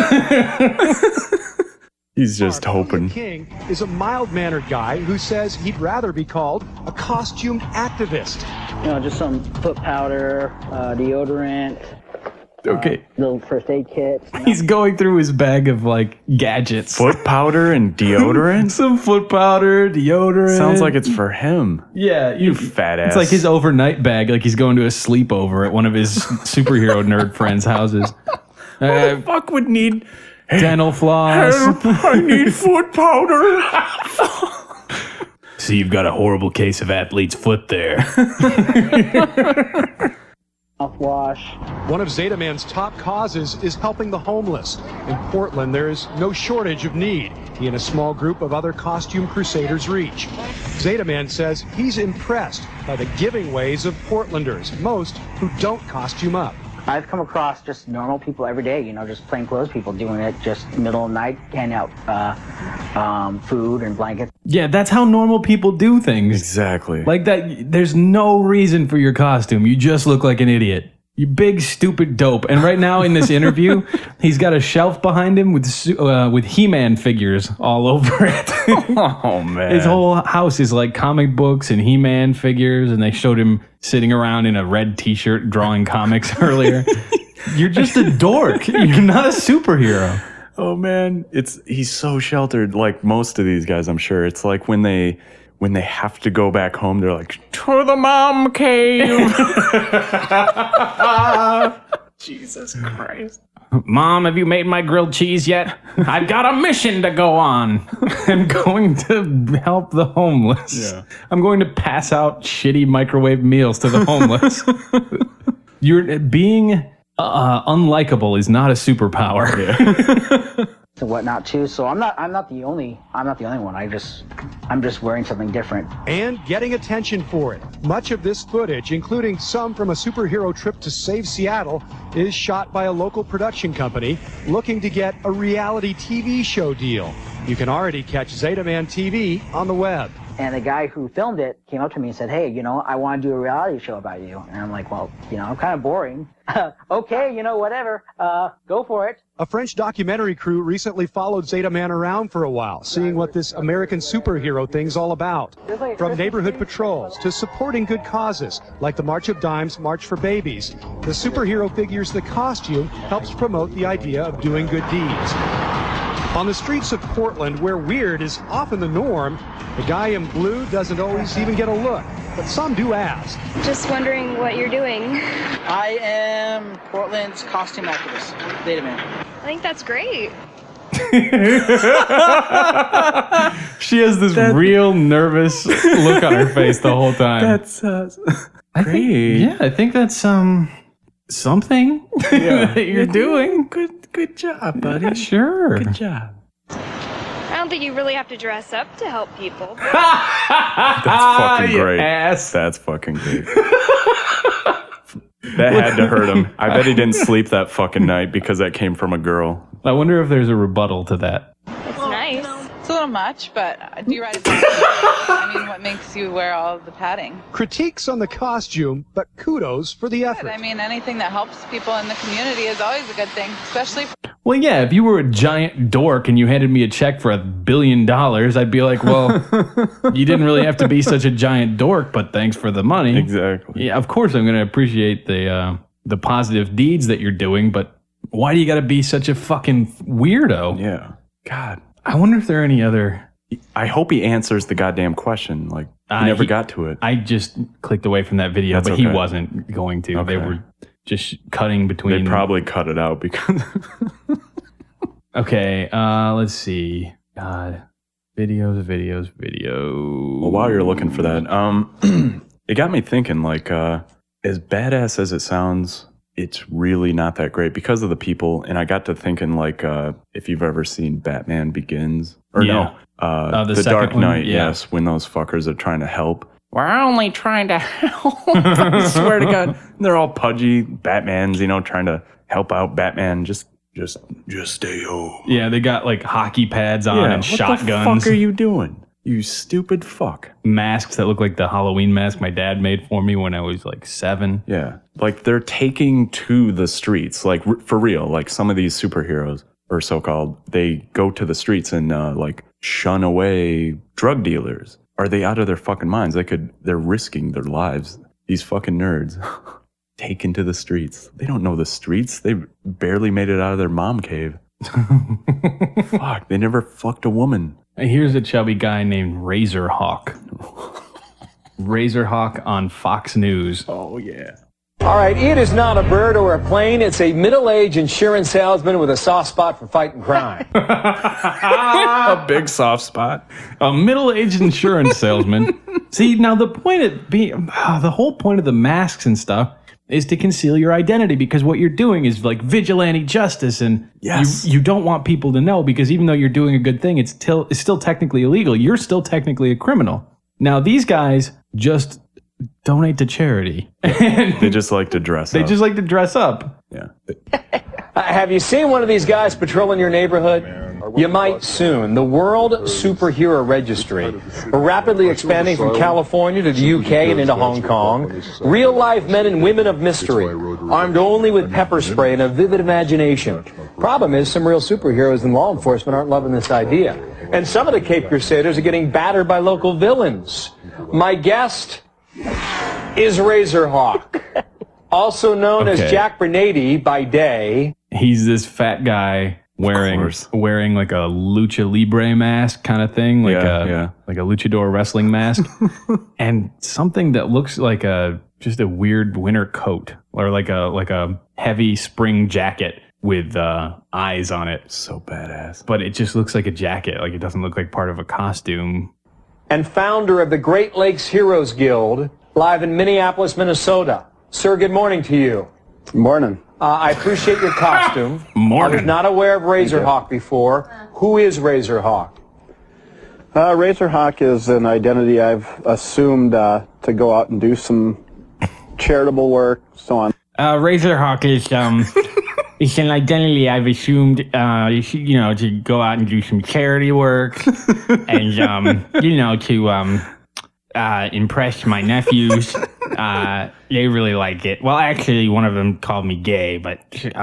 He's just hoping. King is a mild-mannered guy who says he'd rather be called a costumed activist. Just some foot powder, deodorant. Okay. Little first aid kit. He's going through his bag of gadgets. Foot powder and deodorant? Some foot powder, deodorant. Sounds like it's for him. Yeah. You fat ass. It's like his overnight bag, like he's going to a sleepover at one of his superhero nerd friends' houses. Who the fuck would need dental floss? Help, I need foot powder. So you've got a horrible case of athlete's foot there. Mouthwash. One of Zeta Man's top causes is helping the homeless. In Portland, there is no shortage of need he and a small group of other costume crusaders reach. Zeta Man says he's impressed by the giving ways of Portlanders, most who don't costume up. I've come across just normal people every day, just plain clothes people doing it just middle of the night, handing out food and blankets. Yeah, that's how normal people do things. Exactly. Like that, there's no reason for your costume. You just look like an idiot. You big, stupid dope. And right now in this interview, he's got a shelf behind him with He-Man figures all over it. Oh, man. His whole house is like comic books and He-Man figures, and they showed him sitting around in a red t-shirt drawing comics earlier. You're just a dork. You're not a superhero. Oh, man. He's so sheltered, like most of these guys, I'm sure. It's like when they have to go back home, they're like, to the mom cave. Jesus Christ. Mom, have you made my grilled cheese yet? I've got a mission to go on. I'm going to help the homeless. Yeah. I'm going to pass out shitty microwave meals to the homeless. You're being unlikable is not a superpower. Yeah. And whatnot too. So I'm not the only one. I'm just wearing something different. And getting attention for it. Much of this footage, including some from a superhero trip to Save Seattle, is shot by a local production company looking to get a reality TV show deal. You can already catch Zeta Man TV on the web. And the guy who filmed it came up to me and said, hey, I want to do a reality show about you. And I'm like, well, I'm kind of boring. Okay, whatever. Go for it. A French documentary crew recently followed Zeta Man around for a while, seeing what this American superhero thing's all about. From neighborhood patrols to supporting good causes, like the March of Dimes, March for Babies, the superhero figures the costume helps promote the idea of doing good deeds. On the streets of Portland, where weird is often the norm, the guy in blue doesn't always even get a look, but some do ask. Just wondering what you're doing. I am Portland's costume activist, Zeta Man. I think that's great. She has this real nervous look on her face the whole time. That's great. I think that's something that you're doing. Good job, buddy. Yeah, sure. Good job. I don't think you really have to dress up to help people. That's fucking great. Ass. That's fucking great. That had to hurt him. I bet he didn't sleep that fucking night because that came from a girl. I wonder if there's a rebuttal to that. It's nice. It's a little much, but do you ride a bike? I mean, what makes you wear all of the padding? Critiques on the costume, but kudos for the effort. I mean, anything that helps people in the community is always a good thing, especially for Well, yeah, if you were a giant dork and you handed me a check for $1 billion, I'd be like, well, you didn't really have to be such a giant dork, but thanks for the money. Exactly. Yeah, of course I'm going to appreciate the positive deeds that you're doing, but why do you got to be such a fucking weirdo? Yeah. God. I wonder if there are any other... I hope he answers the goddamn question. Like, he never got to it. I just clicked away from that video, That's but he okay. wasn't going to. Okay. They were just cutting between... They probably cut it out because... Okay, let's see. God. Videos. Well, while you're looking for that, it got me thinking, like, as badass as it sounds, it's really not that great because of the people. And I got to thinking, like, if you've ever seen Batman Begins, or Yeah. The The second Dark one? Knight, Yeah. yes, when those fuckers are trying to help. We're only trying to help. I swear to God, they're all pudgy Batmans, you know, trying to help out Batman. Just stay home. Yeah, they got like hockey pads on and what shotguns. the fuck are you doing? You stupid fuck. Masks that look like the Halloween mask my dad made for me when I was like 7. Yeah. Like they're taking to the streets, like for real. Like some of these superheroes or so-called, they go to the streets and like shun away drug dealers. Are they out of their fucking minds? They're risking their lives. These fucking nerds taken to the streets. They don't know the streets. They barely made it out of their mom cave. Fuck, they never fucked a woman. Here's a chubby guy named Razorhawk. Razorhawk on Fox News. Oh, yeah. All right, it is not a bird or a plane. It's a middle-aged insurance salesman with a soft spot for fighting crime. A big soft spot. A middle-aged insurance salesman. See, now the whole point of the masks and stuff is to conceal your identity, because what you're doing is like vigilante justice, and Yes. you don't want people to know, because even though you're doing a good thing, it's still technically illegal. You're still technically a criminal. Now these guys just donate to charity. They just like to dress They up. just like to dress up. Yeah. Have you seen one of these guys patrolling your neighborhood? You might soon. The World Superhero Registry. We're rapidly expanding from California to the UK and into Hong Kong. Real-life men and women of mystery, armed only with pepper spray and a vivid imagination. Problem is, some real superheroes in law enforcement aren't loving this idea. And some of the Cape Crusaders are getting battered by local villains. My guest is Razorhawk, also known as Jack Bernady by day. He's this fat guy wearing like a lucha libre mask kind of thing, like like a luchador wrestling mask, and something that looks like just a weird winter coat, or like a heavy spring jacket with eyes on it. So badass. But it just looks like a jacket. Like it doesn't look like part of a costume. And founder of the Great Lakes Heroes Guild, live in Minneapolis, Minnesota. Sir, good morning to you. Good morning. I appreciate your costume. Morning. I was not aware of Razorhawk before. Who is Razorhawk? Razorhawk is an identity I've assumed to go out and do some charitable work, so on. Razorhawk is it's an identity I've assumed to go out and do some charity work and to impress my nephews. They really like it. Well, actually, one of them called me gay, but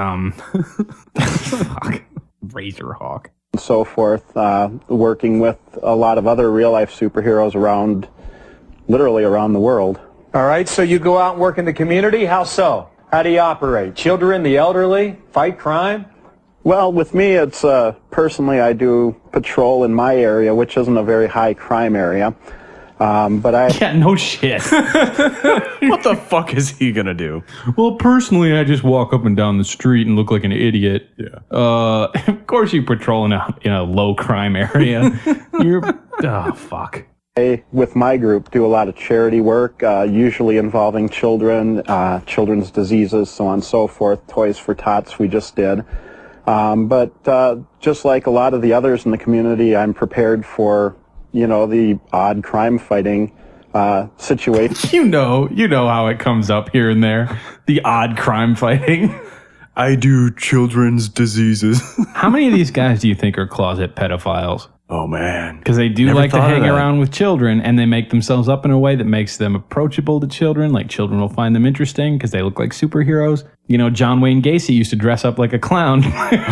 Fuck. Razorhawk. And so forth, working with a lot of other real-life superheroes literally around the world. All right, so you go out and work in the community. How so? How do you operate? Children, the elderly, fight crime? Well, with me, it's personally I do patrol in my area, which isn't a very high crime area. But Yeah, no shit. What the fuck is he gonna do? Well, personally, I just walk up and down the street and look like an idiot. Yeah. Of course, you patrol in a low crime area. Oh fuck. I, with my group, do a lot of charity work, usually involving children, children's diseases, so on and so forth. Toys for Tots we just did. But just like a lot of the others in the community, I'm prepared for, the odd crime fighting situation. You know how it comes up here and there. The odd crime fighting. I do children's diseases. How many of these guys do you think are closet pedophiles? Oh, man. Because they do Never like to thought of hang that. around with children, and they make themselves up in a way that makes them approachable to children. Like, children will find them interesting because they look like superheroes. John Wayne Gacy used to dress up like a clown.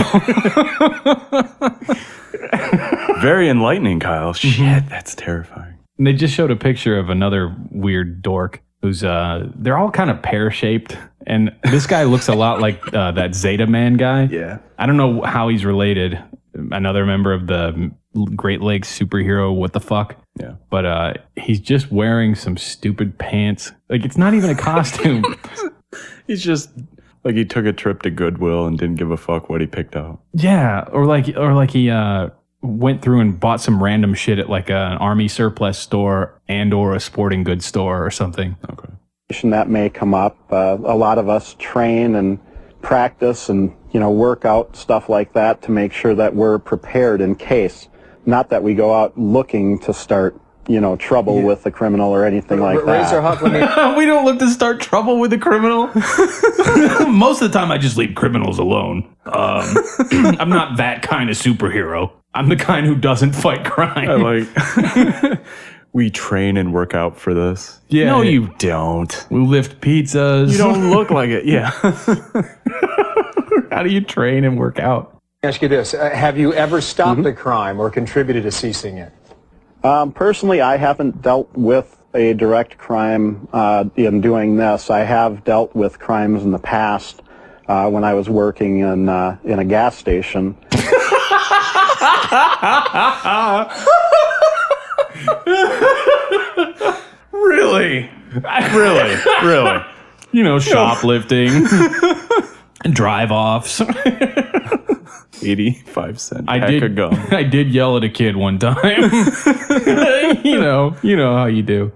Very enlightening, Kyle. Shit, that's terrifying. And they just showed a picture of another weird dork who's, they're all kind of pear-shaped. And this guy looks a lot like that Zeta Man guy. Yeah. I don't know how he's related. Another member of the Great Lakes superhero, what the fuck? Yeah. But he's just wearing some stupid pants. Like, it's not even a costume. He's just like he took a trip to Goodwill and didn't give a fuck what he picked out. Yeah, or like he went through and bought some random shit at like an army surplus store and or a sporting goods store or something. Okay. That may come up. A lot of us train and practice and, work out stuff like that to make sure that we're prepared in case. Not that we go out looking to start, trouble with the criminal or anything like that. Razor Huck, let me... We don't look to start trouble with a criminal. Most of the time, I just leave criminals alone. I'm not that kind of superhero. I'm the kind who doesn't fight crime. I like... We train and work out for this. Yeah. No, you don't. We lift pizzas. You don't look like it. Yeah. How do you train and work out? Ask you this. Have you ever stopped a crime or contributed to ceasing it? Personally, I haven't dealt with a direct crime in doing this. I have dealt with crimes in the past when I was working in a gas station. Really? Really? Shoplifting. Drive-offs. 85-cent pack of gum. I did yell at a kid one time. you know how you do.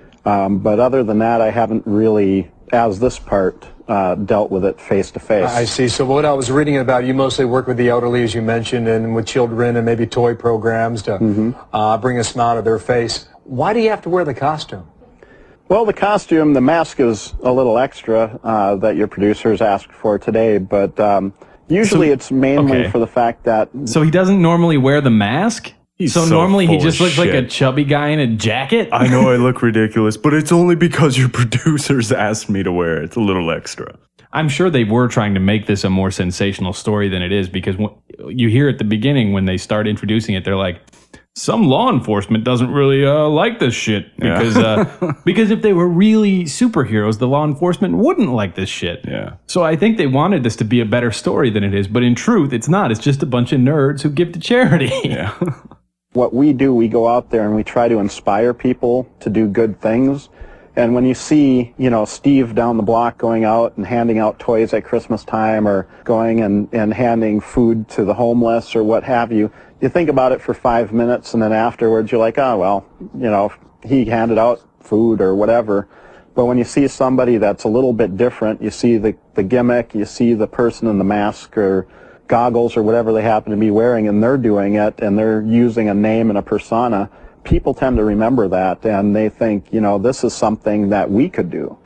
But other than that, I haven't really, as this part, dealt with it face to face. I see. So what I was reading about, you mostly work with the elderly, as you mentioned, and with children and maybe toy programs to bring a smile to their face. Why do you have to wear the costume? Well, the mask is a little extra that your producers asked for today, but usually it's mainly for the fact that... So he doesn't normally wear the mask? So normally he just looks like a chubby guy in a jacket? I know I look ridiculous, but it's only because your producers asked me to wear it. It's a little extra. I'm sure they were trying to make this a more sensational story than it is, because you hear at the beginning when they start introducing it, they're like, some law enforcement doesn't really like this shit. Because because if they were really superheroes, the law enforcement wouldn't like this shit. Yeah. So I think they wanted this to be a better story than it is, but in truth, it's not. It's just a bunch of nerds who give to charity. Yeah. What we do, we go out there and we try to inspire people to do good things. And when you see, Steve down the block going out and handing out toys at Christmas time, or going and handing food to the homeless or what have you, you think about it for 5 minutes, and then afterwards you're like, oh, well, he handed out food or whatever. But when you see somebody that's a little bit different, you see the gimmick, you see the person in the mask or goggles or whatever they happen to be wearing, and they're doing it, and they're using a name and a persona, people tend to remember that, and they think, this is something that we could do.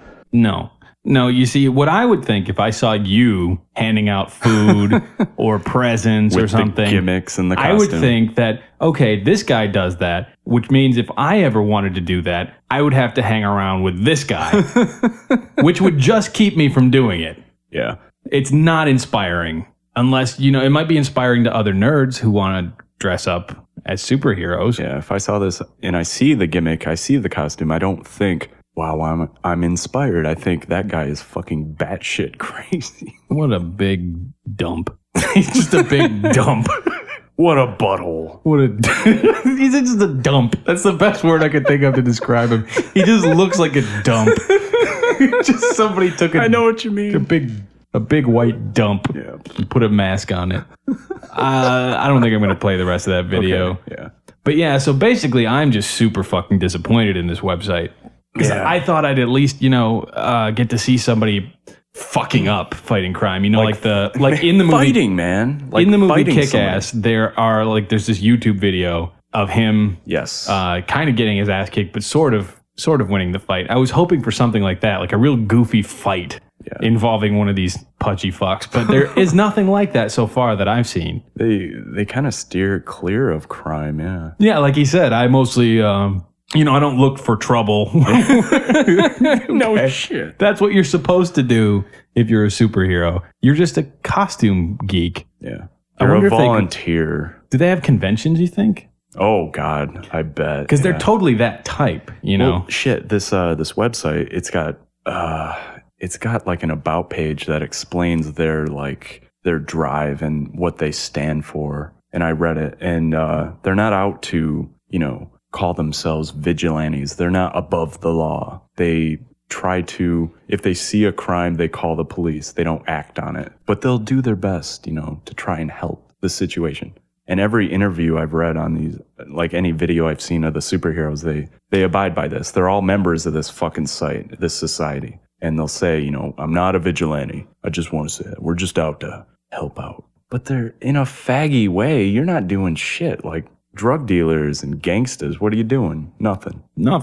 No, you see, what I would think if I saw you handing out food or presents with or something, the gimmicks and the costume, I would think that, okay, this guy does that, which means if I ever wanted to do that, I would have to hang around with this guy, which would just keep me from doing it. Yeah. It's not inspiring, unless, it might be inspiring to other nerds who want to dress up as superheroes. Yeah, if I saw this and I see the gimmick, I see the costume, I don't think, wow, I'm inspired. I think that guy is fucking batshit crazy. What a big dump. He's just a big dump. What a butthole. What a he's just a dump. That's the best word I could think of to describe him. He just looks like a dump. Just somebody took I know what you mean. a big white dump and put a mask on it. I don't think I'm going to play the rest of that video. Okay, yeah. But yeah, so basically I'm just super fucking disappointed in this website. Because I thought I'd at least, get to see somebody fucking up fighting crime. Like in the movie fighting, man. Like in the movie fighting Kick-Ass, there's this YouTube video of him yes. Kind of getting his ass kicked, but sort of winning the fight. I was hoping for something like that, like a real goofy fight involving one of these pudgy fucks, but there is nothing like that so far that I've seen. They kind of steer clear of crime, yeah. Yeah, like he said, I mostly I don't look for trouble. No shit. That's what you're supposed to do if you're a superhero. You're just a costume geek. Yeah. You're a volunteer. Do they have conventions, you think? Oh God, I bet. Because they're totally that type, Well, shit, this website, it's got like an about page that explains their drive and what they stand for. And I read it, and they're not out to, call themselves vigilantes. They're not above the law. They try to, if they see a crime, they call the police. They don't act on it, but they'll do their best, to try and help the situation. And every interview I've read on these, like any video I've seen of the superheroes, they abide by this. They're all members of this fucking site, this society. And they'll say, I'm not a vigilante. I just want to say that. We're just out to help out. But they're in a faggy way. You're not doing shit. Like drug dealers and gangsters, what are you doing? Nothing. No.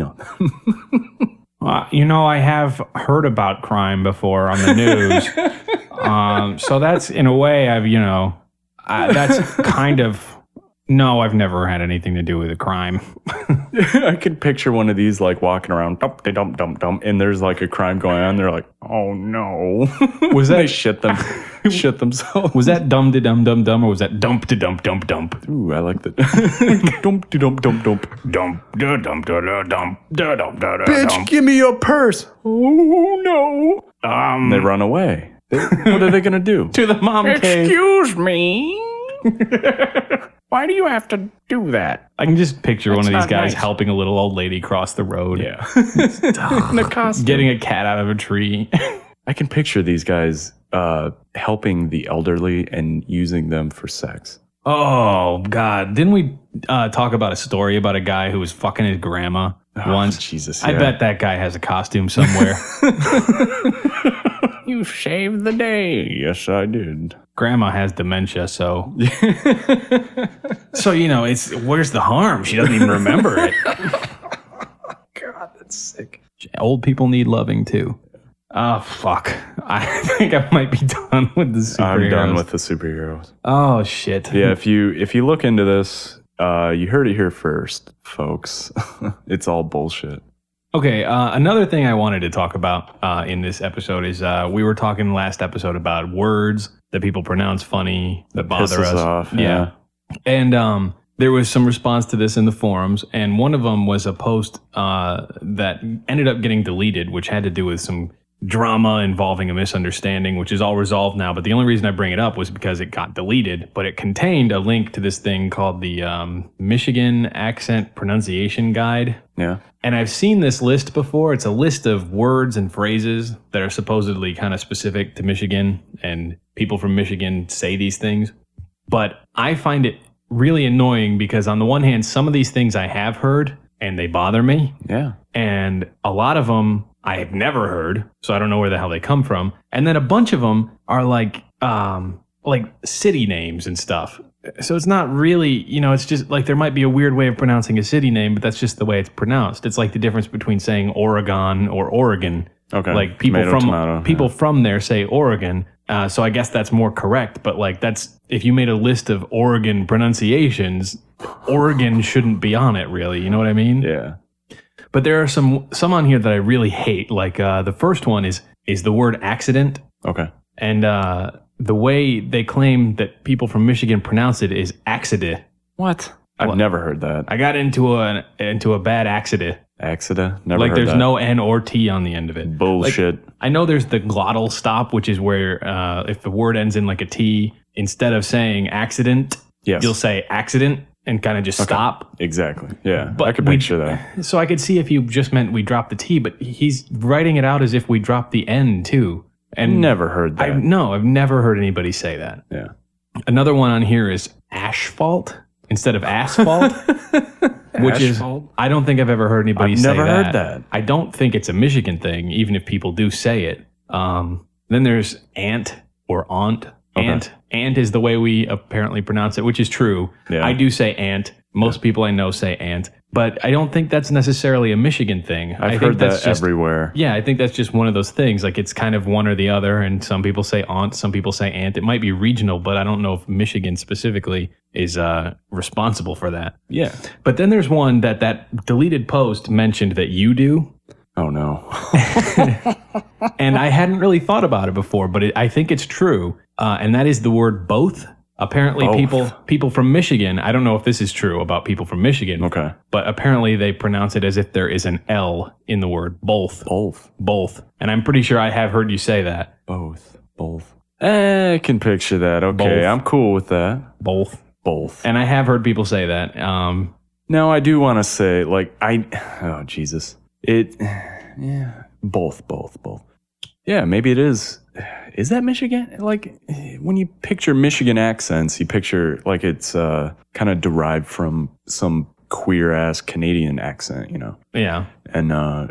I have heard about crime before on the news. So that's, in a way, that's kind of... No, I've never had anything to do with a crime. I can picture one of these like walking around, dump, and there's like a crime going on. They're like, oh no. Was that they shit themselves? Was that dump to dum dum dum, or was that dump to dump dump dump? Ooh, I like that. Dump to dump dump dump dump da dump da da dump da dump da da. Bitch, give me your purse. Oh no. They run away. What are they gonna do? To the mom cave. Excuse me. Why do you have to do that? I can just picture one of these guys helping a little old lady cross the road. Yeah. In the costume. Getting a cat out of a tree. I can picture these guys helping the elderly and using them for sex. Oh, God. Didn't we talk about a story about a guy who was fucking his grandma once? Jesus, I bet that guy has a costume somewhere. You saved the day. Yes, I did. Grandma has dementia, so... So, where's the harm? She doesn't even remember it. God, that's sick. Old people need loving, too. Oh, fuck. I think I might be done with the superheroes. I'm done with the superheroes. Oh, shit. Yeah, if you look into this, you heard it here first, folks. It's all bullshit. Okay, another thing I wanted to talk about in this episode is we were talking last episode about words that people pronounce funny that bother us. Off, yeah. And there was some response to this in the forums, and one of them was a post that ended up getting deleted, which had to do with some drama involving a misunderstanding, which is all resolved now. But the only reason I bring it up was because it got deleted, but it contained a link to this thing called the Michigan Accent Pronunciation Guide. Yeah. And I've seen this list before. It's a list of words and phrases that are supposedly kind of specific to Michigan, and people from Michigan say these things. But I find it really annoying because on the one hand, some of these things I have heard and they bother me. Yeah. And a lot of them I have never heard, so I don't know where the hell they come from. And then a bunch of them are like city names and stuff. So it's not really, it's just like there might be a weird way of pronouncing a city name, but that's just the way it's pronounced. It's like the difference between saying Oregon or Oregon. Okay. Like people from there say Oregon. So I guess that's more correct. But like if you made a list of Oregon pronunciations, Oregon shouldn't be on it really. You know what I mean? Yeah. But there are some on here that I really hate. Like the first one is the word accident. Okay. And the way they claim that people from Michigan pronounce it is accident. What? I've never heard that. I got into a bad accident. Accident? Never like heard there's that. no N or T on the end of it. Bullshit. Like, I know there's the glottal stop, which is where if the word ends in like a T, instead of saying accident, Yes. you'll say accident and kind of just stop. Exactly. Yeah. But I could picture that. So I could see if you just meant we dropped the T, but he's writing it out as if we dropped the N too. And Never heard that. I've never heard anybody say that. Yeah. Another one on here is asphalt instead of asphalt, which is, I don't think I've ever heard anybody say that. Never heard that. I don't think it's a Michigan thing, even if people do say it. Then there's aunt or aunt. Okay. Aunt is the way we apparently pronounce it, which is true. Yeah. I do say aunt. Most people I know say aunt, but I don't think that's necessarily a Michigan thing. I I've think heard that's that everywhere. Yeah, I think that's just one of those things. Like it's kind of one or the other, and some people say aunt, some people say aunt. It might be regional, but I don't know if Michigan specifically is responsible for that. Yeah. But then there's one that deleted post mentioned that you do. Oh, no. And I hadn't really thought about it before, but I think it's true. And that is the word both. Apparently, people from Michigan, I don't know if this is true about people from Michigan. Okay. But apparently they pronounce it as if there is an L in the word both. Both. And I'm pretty sure I have heard you say that. Both. I can picture that. Okay. Both. I'm cool with that. Both. Both. And I have heard people say that. Now, I do want to say, oh, Jesus. Both. Yeah, maybe it is. Is that Michigan? Like, when you picture Michigan accents, you picture like it's kind of derived from some queer-ass Canadian accent, you know? Yeah. And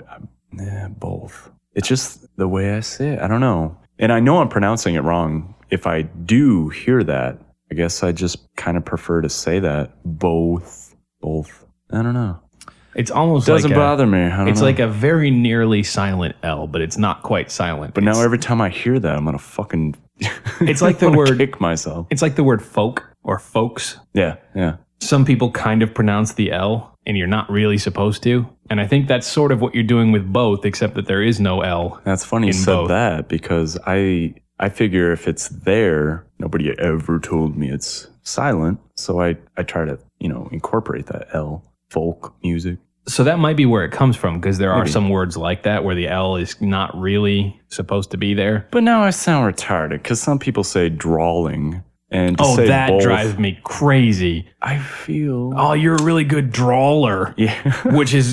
both. It's just the way I say it. I don't know. And I know I'm pronouncing it wrong. If I do hear that, I guess I just kind of prefer to say that. Both. I don't know. It's almost doesn't bother me. I don't it's know. like a very nearly silent L, but it's not quite silent. But now every time I hear that, I'm gonna fucking. It's like the word kick myself. It's like the word folk or folks. Yeah. Some people kind of pronounce the L, and you're not really supposed to. And I think that's sort of what you're doing with both, except that there is no L. That's funny you said both. that because I figure if it's there, nobody ever told me it's silent, so I try to incorporate that L. Folk music. So that might be where it comes from, because there are some words like that where the L is not really supposed to be there. But now I sound retarded, because some people say drawling. And to say that both, drives me crazy. I feel... Oh, you're a really good drawler. Yeah. Which is...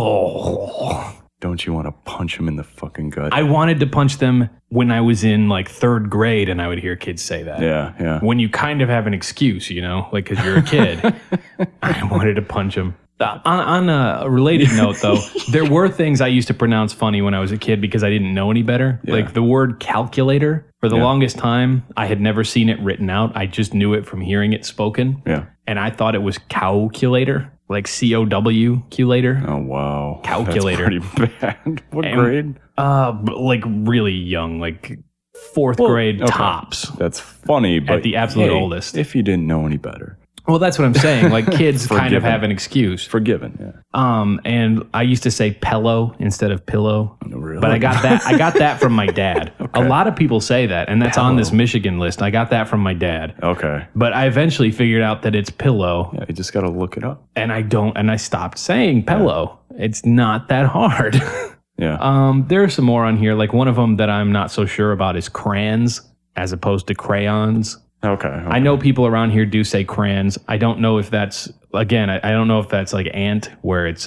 Don't you want to punch him in the fucking gut? I wanted to punch them when I was in like third grade, and I would hear kids say that. Yeah. When you kind of have an excuse, like because you're a kid. I wanted to punch them. On a related note, though, there were things I used to pronounce funny when I was a kid because I didn't know any better. Yeah. Like the word calculator. For the longest time, I had never seen it written out. I just knew it from hearing it spoken. Yeah. And I thought it was calculator, like COW-culator. Oh, wow. Calculator. That's pretty bad. What grade? Like really young, like fourth grade tops. That's funny, but at the absolute oldest. If you didn't know any better. Well, that's what I'm saying. Like kids kind of have an excuse. Forgiven, yeah. And I used to say pillow instead of pillow. Oh, really? But I got that from my dad. Okay. A lot of people say that, and that's on this Michigan list. I got that from my dad. Okay. But I eventually figured out that it's pillow. Yeah, you just got to look it up. And I stopped saying pillow. Yeah. It's not that hard. Yeah. There are some more on here. Like one of them that I'm not so sure about is crayons as opposed to crayons. Okay. I know people around here do say crayons. I don't know if that's, again, I don't know if that's like ant, where it's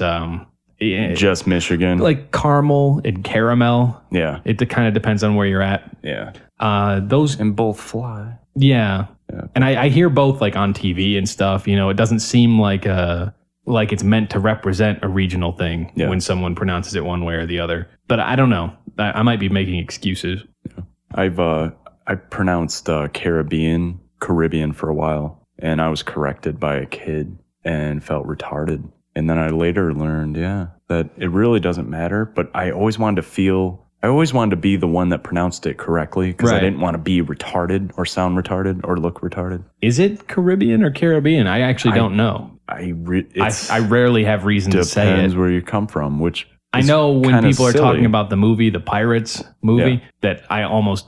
just Michigan. Like caramel and caramel. Yeah. It kind of depends on where you're at. Yeah. Those. And both fly. Yeah. And I hear both like on TV and stuff. It doesn't seem like it's meant to represent a regional thing when someone pronounces it one way or the other. But I don't know. I might be making excuses. Yeah. I pronounced Caribbean for a while, and I was corrected by a kid and felt retarded. And then I later learned, that it really doesn't matter. But I always wanted to be the one that pronounced it correctly because I didn't want to be retarded or sound retarded or look retarded. Is it Caribbean or Caribbean? I actually don't know. I rarely have reason to say it. Depends where you come from, which I know when people are talking about the movie, the Pirates movie, that I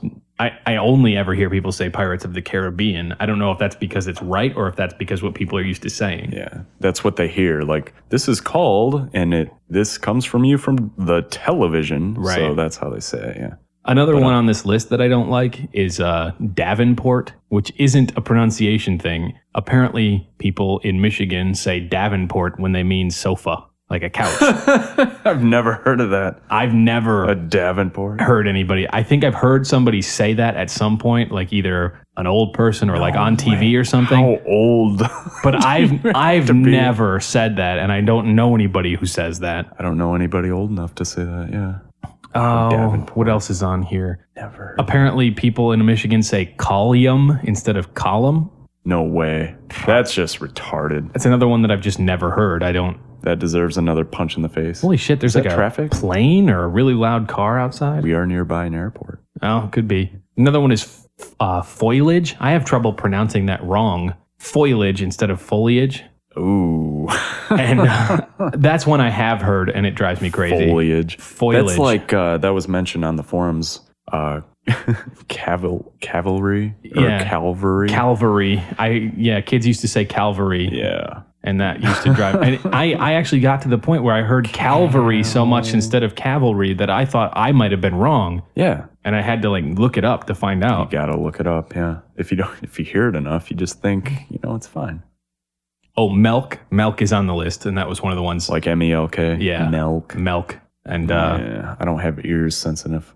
only ever hear people say Pirates of the Caribbean. I don't know if that's because it's right or if that's because what people are used to saying. Yeah, that's what they hear. Like, this is called, and this comes from the television. Right. So that's how they say it, Another one on this list that I don't like is Davenport, which isn't a pronunciation thing. Apparently, people in Michigan say Davenport when they mean sofa, like a couch. I've never heard of that. I've never A Davenport? heard anybody. I think I've heard somebody say that at some point, like either an old person or like on TV or something. How old? But I've never said that, and I don't know anybody who says that. I don't know anybody old enough to say that, yeah. Oh, what else is on here? Never. Apparently, people in Michigan say column instead of column. No way. That's just retarded. That's another one that I've just never heard. That deserves another punch in the face. Holy shit, there's Is like that a traffic? plane or a really loud car outside. We are nearby an airport. Oh, could be. Another one is foliage. I have trouble pronouncing that wrong. Foliage instead of foliage. Ooh. And that's one I have heard, and it drives me crazy. Foliage. Foliage. That's like, that was mentioned on the forums. Cavalry? Or Calvary? Calvary. Kids used to say Calvary. Yeah. And that used to drive. And I actually got to the point where I heard Calvary so much instead of cavalry that I thought I might have been wrong. Yeah. And I had to like look it up to find out. You gotta look it up, yeah. If you hear it enough, you just think, it's fine. Oh, Melk. Melk is on the list, and that was one of the ones. Like MELK? Yeah. Melk. And yeah, I don't have ears sensitive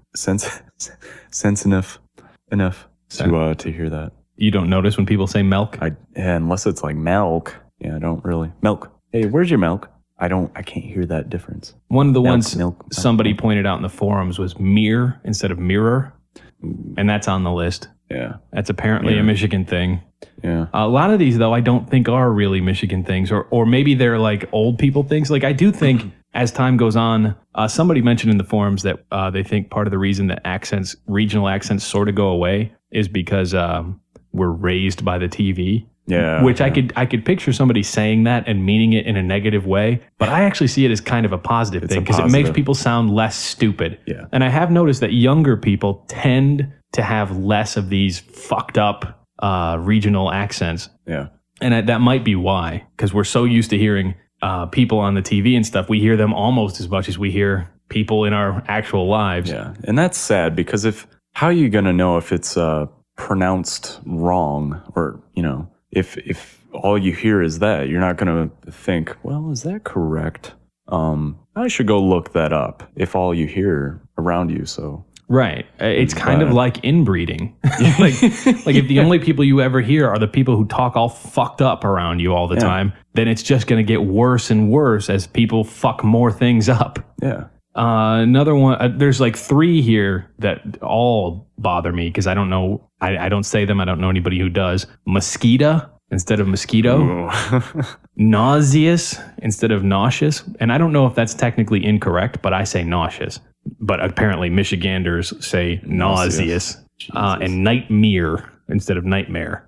enough to hear that. You don't notice when people say milk? Unless it's like milk. Yeah, I don't really. Milk. Hey, where's your milk? I can't hear that difference. One of the ones somebody pointed out in the forums was mirror instead of mirror. And that's on the list. Yeah. That's apparently a Michigan thing. Yeah. A lot of these, though, I don't think are really Michigan things, or maybe they're like old people things. Like, I do think as time goes on, somebody mentioned in the forums that they think part of the reason that regional accents sort of go away is because we're raised by the TV. Yeah. Which I could picture somebody saying that and meaning it in a negative way, but I actually see it as kind of a positive thing because it makes people sound less stupid. Yeah. And I have noticed that younger people tend to have less of these fucked up regional accents. Yeah. And that might be why, because we're so used to hearing people on the TV and stuff. We hear them almost as much as we hear people in our actual lives. Yeah. And that's sad because how are you going to know if it's pronounced wrong or, if all you hear is that, you're not going to think, well, is that correct? I should go look that up if all you hear around you. So right. It's kind of like inbreeding. like if the only people you ever hear are the people who talk all fucked up around you all the time, then it's just going to get worse and worse as people fuck more things up. Yeah. Another one, there's like 3 here that all bother me because I don't know, I don't say them. I don't know anybody who does. Mosquito instead of mosquito. Nauseous instead of nauseous. And I don't know if that's technically incorrect, but I say nauseous. But apparently Michiganders say nauseous. And nightmare instead of nightmare.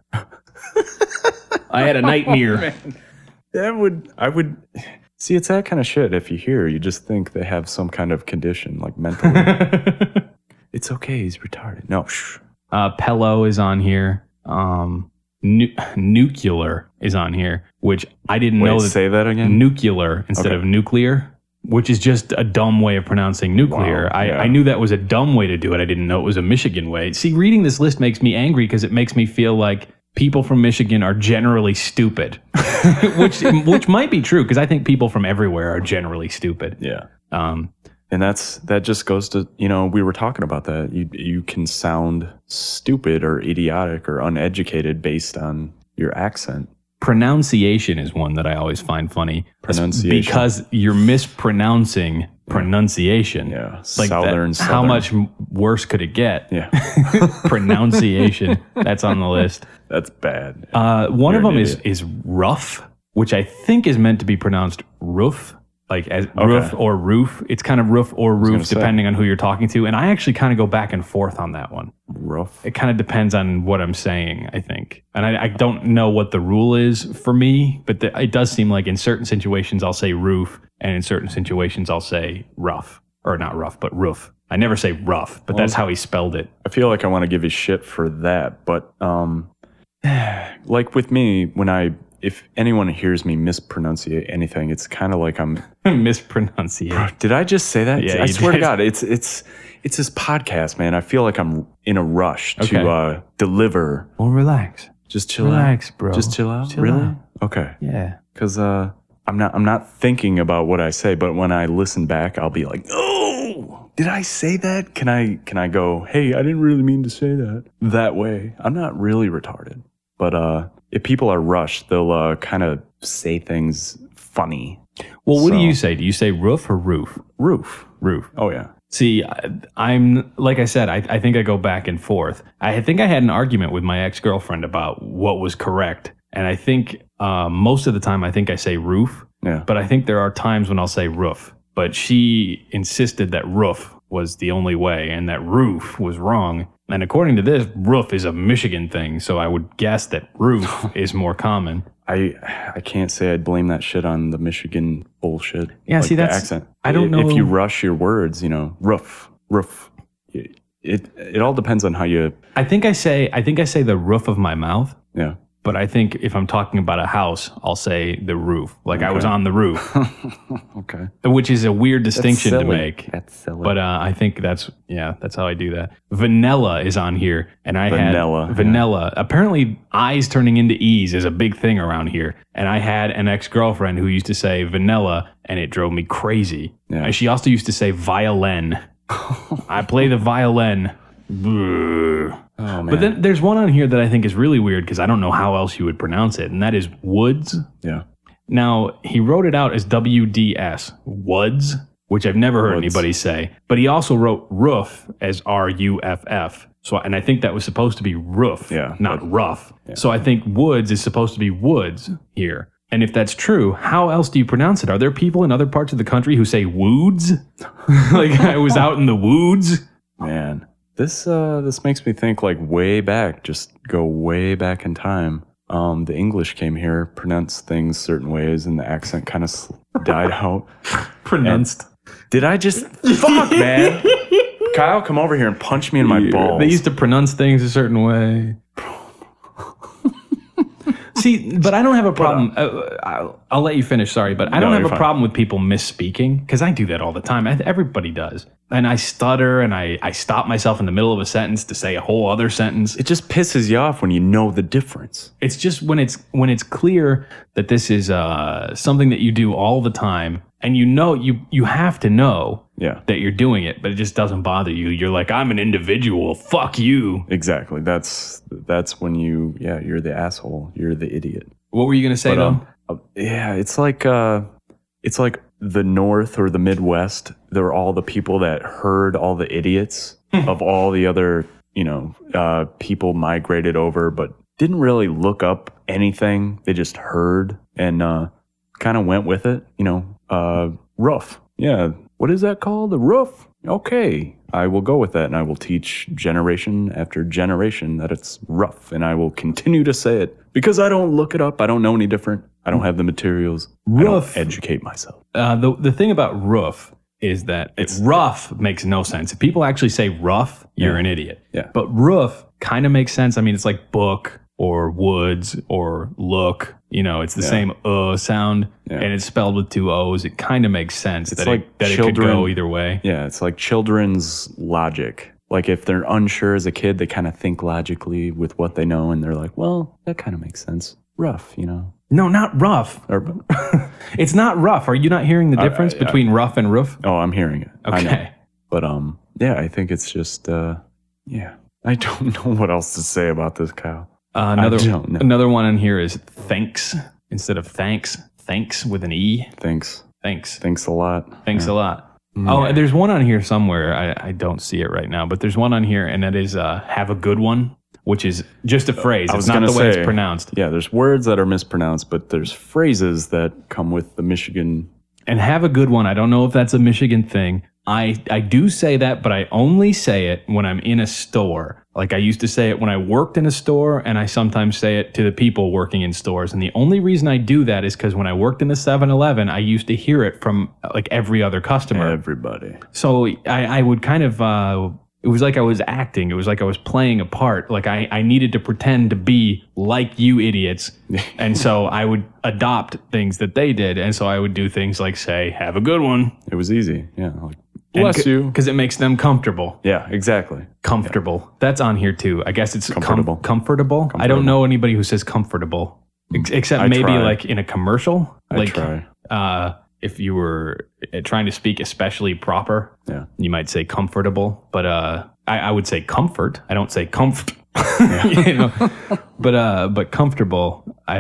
I had a nightmare. I would see, it's that kind of shit. If you hear, you just think they have some kind of condition, like mentally. It's okay, he's retarded. No, shh. Pello is on here. Nuclear is on here, which I didn't know that. Say that again? Nuclear instead of nuclear, which is just a dumb way of pronouncing nuclear. Wow, I knew that was a dumb way to do it. I didn't know it was a Michigan way. See, reading this list makes me angry because it makes me feel like people from Michigan are generally stupid, which might be true because I think people from everywhere are generally stupid. Yeah. And that just goes to, we were talking about that. You can sound stupid or idiotic or uneducated based on your accent. Pronunciation is one that I always find funny. Pronunciation. Because you're mispronouncing pronunciation. Yeah. Like Southern. How much worse could it get? Yeah. Pronunciation. That's on the list. That's bad. One of them is rough, which I think is meant to be pronounced roof. Like as roof or roof. It's kind of roof or roof depending on who you're talking to. And I actually kind of go back and forth on that one. Rough. It kind of depends on what I'm saying, I think. And I don't know what the rule is for me, but it does seem like in certain situations I'll say roof, and in certain situations I'll say rough. Or not rough, but roof. I never say rough, but that's how he spelled it. I feel like I want to give you shit for that, but like with me, when I if anyone hears me mispronunciate anything, it's kind of like I'm mispronunciate. Did I just say that? Yeah, I swear to did. God, it's this podcast, man. I feel like I'm in a rush to deliver. Well, relax. Just chill Relax, out, bro. Just chill out. Chill really? out. Okay. Yeah. Because I'm not thinking about what I say, but when I listen back, I'll be like, oh, did I say that? Can I go, hey, I didn't really mean to say that way. I'm not really retarded, but if people are rushed, they'll kind of say things funny. Well, what do you say? Do you say roof or roof? Roof. Roof. Oh yeah. See, I'm like I said, I think I go back and forth. I think I had an argument with my ex-girlfriend about what was correct. And I think most of the time I think I say roof. Yeah. But I think there are times when I'll say roof. But she insisted that roof was the only way and that roof was wrong. And according to this, roof is a Michigan thing. So I would guess that roof is more common. I can't say I'd blame that shit on the Michigan bullshit. Yeah, like see, the that's accent. I don't know If you rush your words, roof. It all depends on how you. I think I say the roof of my mouth. Yeah. But I think if I'm talking about a house, I'll say the roof. Like I was on the roof. Okay. Which is a weird distinction to make. That's silly. But I think that's how I do that. Vanilla is on here. And I had vanilla. Apparently I's turning into E's is a big thing around here. And I had an ex-girlfriend who used to say vanilla and it drove me crazy. Yeah. And she also used to say violin. I play the violin. Oh, man. But then there's one on here that I think is really weird because I don't know how else you would pronounce it, and that is Woods. Yeah. Now, he wrote it out as WDS, Woods, which I've never heard anybody say. But he also wrote roof as RUFF. So, and I think that was supposed to be roof, not rough. Yeah. So I think Woods is supposed to be woods here. And if that's true, how else do you pronounce it? Are there people in other parts of the country who say woods? Like I was out in the woods? Man. This makes me think like way back, just go way back in time. The English came here, pronounced things certain ways, and the accent kind of died out. Pronounced. Did I just fuck, man? Kyle, come over here and punch me in my balls. They used to pronounce things a certain way. See, but I don't have a problem. I'll let you finish. Sorry, but I don't have a problem with people misspeaking because I do that all the time. Everybody does. And I stutter and I stop myself in the middle of a sentence to say a whole other sentence. It just pisses you off when you know the difference. It's just when it's clear that this is something that you do all the time and you have to know that you're doing it, but it just doesn't bother you. You're like, I'm an individual. Fuck you. Exactly. That's when you're the asshole. You're the idiot. What were you going to say though? It's like the North or the Midwest. They're all the people that heard all the idiots of all the other, people migrated over, but didn't really look up anything. They just heard and kind of went with it. Rough. Yeah. What is that called? A roof? Okay. I will go with that and I will teach generation after generation that it's rough and I will continue to say it because I don't look it up. I don't know any different. I don't have the materials. Roof. I don't educate myself. The thing about roof is that rough makes no sense. If people actually say rough, you're an idiot. Yeah. But roof kind of makes sense. I mean, it's like book or woods or look. It's the same sound and it's spelled with two O's. It kind of makes sense that it could go either way. Yeah, it's like children's logic. Like if they're unsure as a kid, they kind of think logically with what they know and they're like, well, that kind of makes sense. Rough, No, not rough. It's not rough. Are you not hearing the difference between rough and roof? Oh, I'm hearing it. Okay. But I think it's just I don't know what else to say about this, Kyle. Another one in here is thanks instead of thanks. Thanks with an E. Thanks. Thanks a lot. Thanks a lot. Oh, there's one on here somewhere. I don't see it right now, but there's one on here, and that is have a good one, which is just a phrase. It's not the way it's pronounced. Yeah, there's words that are mispronounced, but there's phrases that come with the Michigan. And have a good one. I don't know if that's a Michigan thing. I do say that, but I only say it when I'm in a store. Like I used to say it when I worked in a store, and I sometimes say it to the people working in stores. And the only reason I do that is because when I worked in the 7-Eleven, I used to hear it from like every other customer. Everybody. So I would kind of it was like I was acting. It was like I was playing a part. Like I needed to pretend to be like you idiots. And so I would adopt things that they did. And so I would do things like say, have a good one. It was easy. Yeah. Like, bless you. Because it makes them comfortable. Yeah, exactly. Comfortable. Yeah. That's on here too. I guess it's comfortable. Comfortable. I don't know anybody who says comfortable. Except maybe like in a commercial. I try. If you were trying to speak especially proper, you might say comfortable. But I would say comfort. I don't say comfort. You know? But comfortable.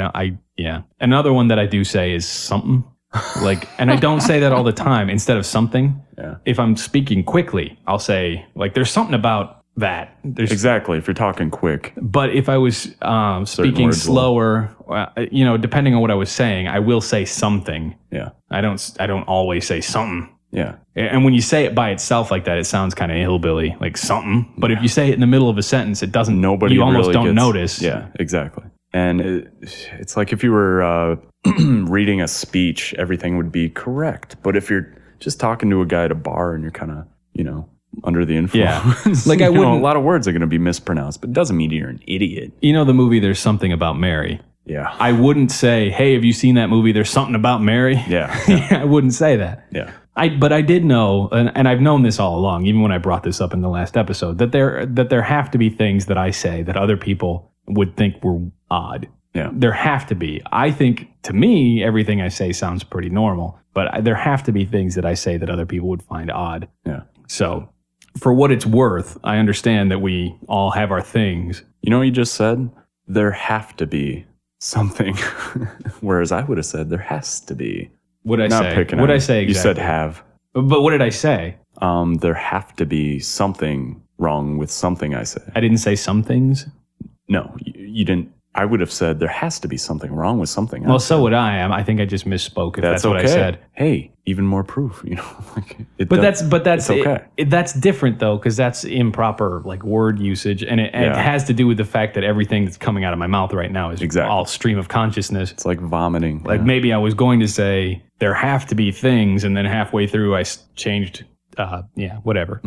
Another one that I do say is something. Like, and I don't say that all the time. Instead of something, if I'm speaking quickly, I'll say like, there's something about that. Exactly. If you're talking quick. But if I was speaking slower, depending on what I was saying, I will say something. Yeah. I don't always say something. Yeah. And when you say it by itself like that, it sounds kind of hillbilly, like something. But if you say it in the middle of a sentence, it doesn't. You almost don't notice. Yeah. Exactly. And it's like if you were reading a speech, everything would be correct. But if you're just talking to a guy at a bar and you're kind of, under the influence, like a lot of words are going to be mispronounced, but it doesn't mean you're an idiot. You know the movie There's Something About Mary? Yeah. I wouldn't say, hey, have you seen that movie There's Something About Mary? Yeah. I wouldn't say that. Yeah. But I did know, and I've known this all along, even when I brought this up in the last episode, that there have to be things that I say that other people would think were odd. Yeah. There have to be. I think, to me, everything I say sounds pretty normal, but there have to be things that I say that other people would find odd. Yeah. So, for what it's worth, I understand that we all have our things. You know what you just said? There have to be something. Whereas I would have said there has to be. What did I say? What did I say exactly? You said have. But what did I say? There have to be something wrong with something I said. I didn't say some things? No, you didn't. I would have said there has to be something wrong with something. Well, so would I. I think I just misspoke if that's what I said. Hey, even more proof, That's okay. That's different though, because that's improper like word usage, and it has to do with the fact that everything that's coming out of my mouth right now is all stream of consciousness. It's like vomiting. Like maybe I was going to say there have to be things, and then halfway through I changed. Whatever.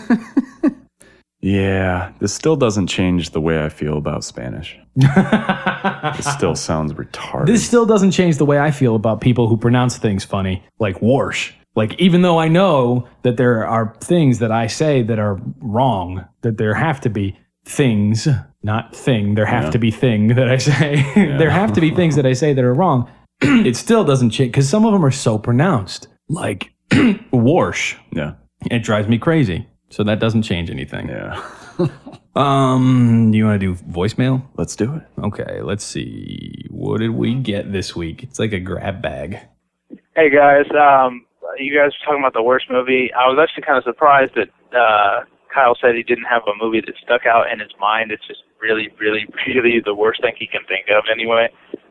Yeah, this still doesn't change the way I feel about Spanish. It still sounds retarded. This still doesn't change the way I feel about people who pronounce things funny, like warsh. Like, even though I know that there are things that I say that are wrong, that there have to be things, not thing, there have to be thing that I say. There have to be things that I say that are wrong. It still doesn't change, because some of them are so pronounced. Like, warsh. Yeah. It drives me crazy. So that doesn't change anything. Yeah. Do you want to do voicemail? Let's do it. Okay, let's see. What did we get this week? It's like a grab bag. Hey guys, you guys were talking about the worst movie. I was actually kind of surprised that Kyle said he didn't have a movie that stuck out in his mind. It's just really, really, really the worst thing he can think of anyway.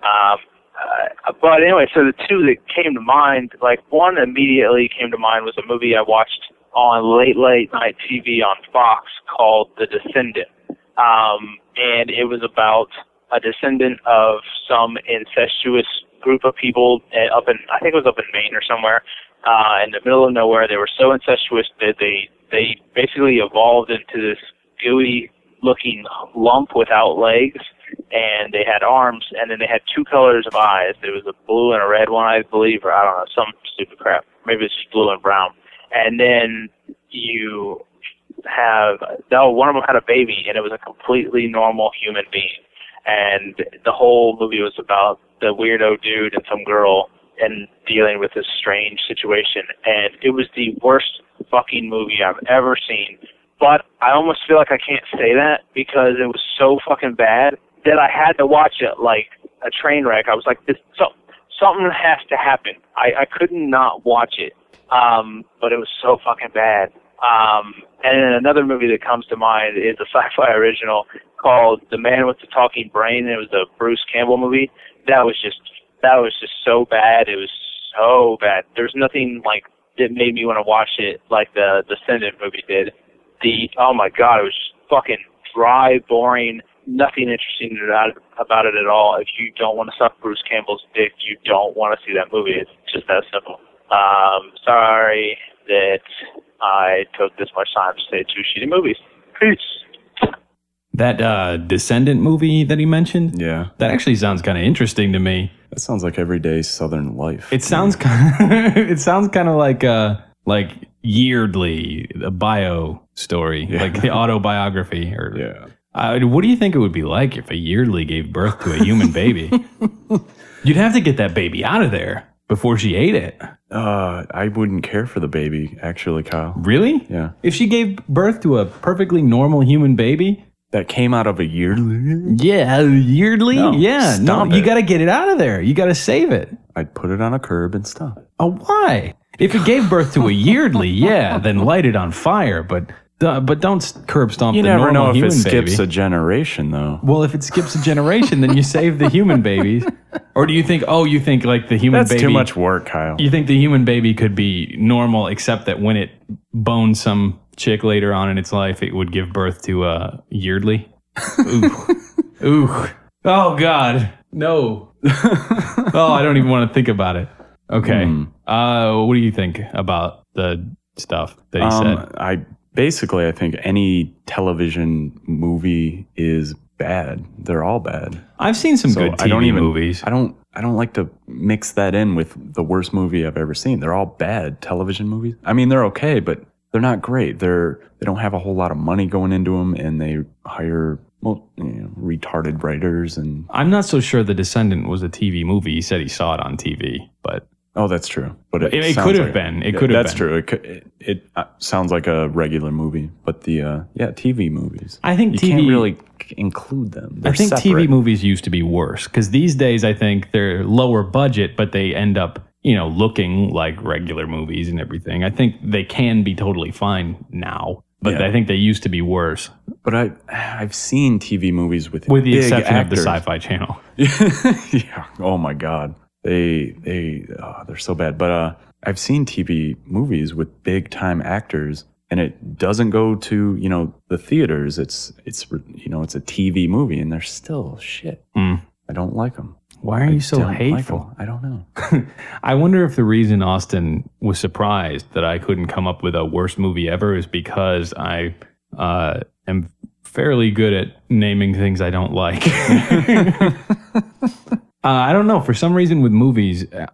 But anyway, so the two that came to mind, like one immediately came to mind was a movie I watched on late night TV on Fox called The Descendant. And it was about a descendant of some incestuous group of people I think it was up in Maine or somewhere, in the middle of nowhere. They were so incestuous that they basically evolved into this gooey looking lump without legs, and they had arms, and then they had two colors of eyes. There was a blue and a red one, I believe, or I don't know, some stupid crap. Maybe it's just blue and brown. And then you have, one of them had a baby, and it was a completely normal human being. And the whole movie was about the weirdo dude and some girl and dealing with this strange situation. And it was the worst fucking movie I've ever seen. But I almost feel like I can't say that because it was so fucking bad that I had to watch it like a train wreck. I was like, something has to happen. I couldn't not watch it. But it was so fucking bad. And then another movie that comes to mind is a sci-fi original called The Man with the Talking Brain. It was a Bruce Campbell movie. That was just so bad. It was so bad. There's nothing like that made me want to watch it like the Descendant movie did. Oh my God, it was just fucking dry, boring, nothing interesting about it at all. If you don't want to suck Bruce Campbell's dick, you don't want to see that movie. It's just that simple. Sorry that I took this much time to say 2 shitty movies. Peace. That Descendant movie that he mentioned? Yeah. That actually sounds kind of interesting to me. That sounds like everyday Southern life. It sounds kind of like Yeardley, a bio story, like the autobiography. What do you think it would be like if a Yeardley gave birth to a human baby? You'd have to get that baby out of there before she ate it. I wouldn't care for the baby, actually, Kyle. Really? Yeah. If she gave birth to a perfectly normal human baby that came out of a Yeardley? Yeah, Yeardley? No, You got to get it out of there. You got to save it. I'd put it on a curb and stop it. Oh, why? If it gave birth to a Yeardley, then light it on fire, but don't curb stomp the normal human baby. You never know if it skips a generation, though. Well, if it skips a generation, then you save the human babies. Or do you think, like the human baby... That's too much work, Kyle. You think the human baby could be normal, except that when it bones some chick later on in its life, it would give birth to a Yeardley? Ooh. Oh, God. No. I don't even want to think about it. Okay. What do you think about the stuff that he said? I think any television movie is bad. They're all bad. I've seen some good TV movies. I don't like to mix that in with the worst movie I've ever seen. They're all bad television movies. I mean, they're okay, but they're not great. They don't have a whole lot of money going into them, and they hire retarded writers. And I'm not so sure The Descendant was a TV movie. He said he saw it on TV, but. Oh, that's true. But it could have been. It could have been. That's true. It sounds like a regular movie, but the TV movies. I think you can't really include them. They're I think separate. TV movies used to be worse because these days I think they're lower budget, but they end up looking like regular movies and everything. I think they can be totally fine now, but I think they used to be worse. But I've seen TV movies with the big exception actors. of the Sci-Fi Channel. Yeah. Oh my God. They're so bad. But I've seen TV movies with big time actors, and it doesn't go to the theaters. It's a TV movie, and they're still shit. I don't like them. Why are you so hateful? I don't know. I wonder if the reason Austin was surprised that I couldn't come up with a worst movie ever is because I am fairly good at naming things I don't like. I don't know. For some reason with movies, if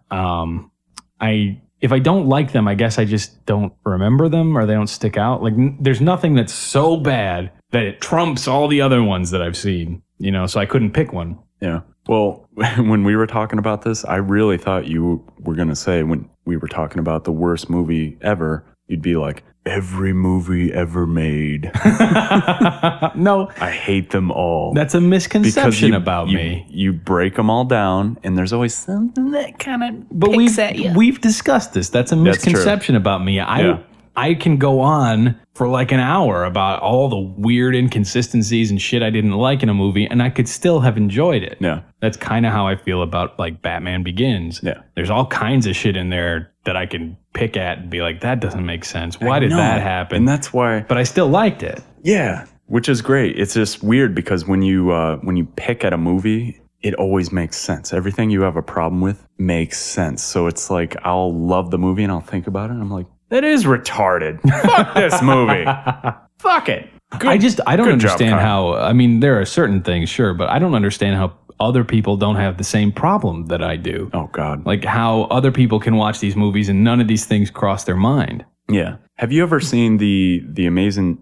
I don't like them, I guess I just don't remember them or they don't stick out. Like there's nothing that's so bad that it trumps all the other ones that I've seen, so I couldn't pick one. Yeah. Well, when we were talking about this, I really thought you were going to say when we were talking about the worst movie ever, you'd be like, every movie ever made. No. I hate them all. That's a misconception about me. You break them all down, and there's always something that kind of picks at you. We've discussed this. That's a misconception about me. I can go on for like an hour about all the weird inconsistencies and shit I didn't like in a movie, and I could still have enjoyed it. Yeah. That's kind of how I feel about like Batman Begins. Yeah. There's all kinds of shit in there that I can pick at and be like, that doesn't make sense. Why did that happen? And that's why. But I still liked it. Yeah. Which is great. It's just weird because when you pick at a movie, it always makes sense. Everything you have a problem with makes sense. So it's like I'll love the movie and I'll think about it and I'm like, that is retarded. Fuck this movie. Fuck it. I don't understand how, I mean, there are certain things, sure, but I don't understand how other people don't have the same problem that I do. Oh, God. Like how other people can watch these movies and none of these things cross their mind. Yeah. Have you ever seen the amazing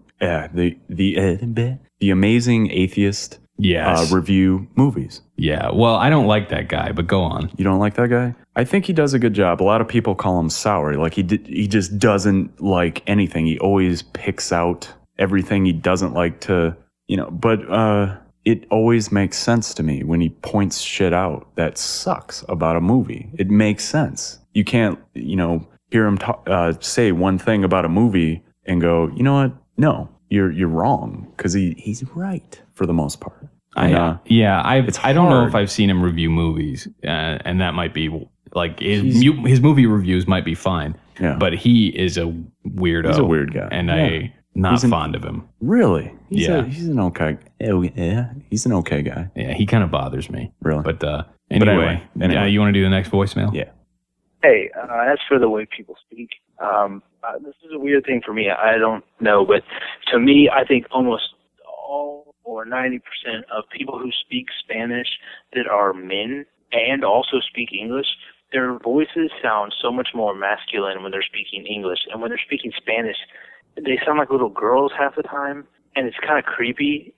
Atheist review movies? Yeah. Well, I don't like that guy, but go on. You don't like that guy? I think he does a good job. A lot of people call him sour. Like he just doesn't like anything. He always picks out everything he doesn't like to, but it always makes sense to me when he points shit out that sucks about a movie. It makes sense. You can't, hear him say one thing about a movie and go, you know what? No, you're wrong, because he's right for the most part. I don't know if I've seen him review movies, and that might be like his movie reviews might be fine. Yeah. But he is a weirdo. He's a weird guy, and I'm not fond of him. Really? He's He's an okay. He's an okay guy. Yeah, he kind of bothers me. Really? But anyway, you want to do the next voicemail? Yeah. Hey, as for the way people speak, This is a weird thing for me. I don't know, but to me, I think almost all or 90% of people who speak Spanish that are men and also speak English, their voices sound so much more masculine when they're speaking English. And when they're speaking Spanish, they sound like little girls half the time. And it's kind of creepy.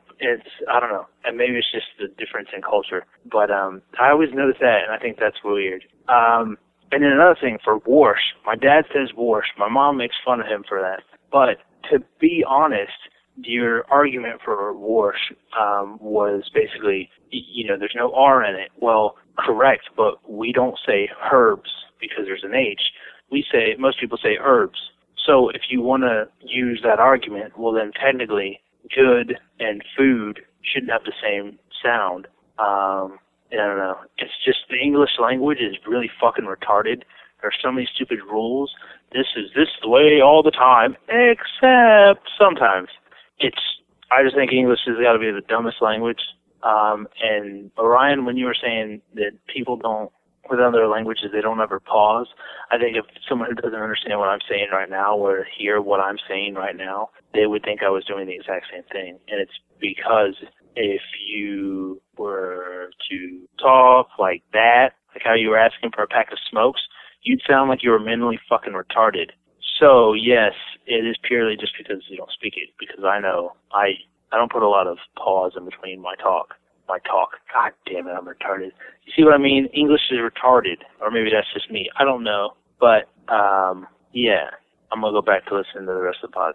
I don't know. And maybe it's just the difference in culture. But I always notice that, and I think that's weird. And then another thing, for Warsh, my dad says Warsh. My mom makes fun of him for that. But to be honest, your argument for Warsh was basically, there's no R in it. Well, correct, but we don't say herbs because there's an H. Most people say herbs. So if you want to use that argument, well then technically good and food shouldn't have the same sound. I don't know. It's just the English language is really fucking retarded. There are so many stupid rules. This is the way all the time, except sometimes. I just think English has got to be the dumbest language. And Orion, when you were saying that people don't, with other languages, they don't ever pause. I think if someone who doesn't understand what I'm saying right now were to hear what I'm saying right now, they would think I was doing the exact same thing. And it's because if you were to talk like that, like how you were asking for a pack of smokes, you'd sound like you were mentally fucking retarded. So, yes, it is purely just because you don't speak it, because I know I don't put a lot of pause in between my talk. God damn it, I'm retarded. You see what I mean? English is retarded, or maybe that's just me. I don't know. But, yeah, I'm going to go back to listening to the rest of the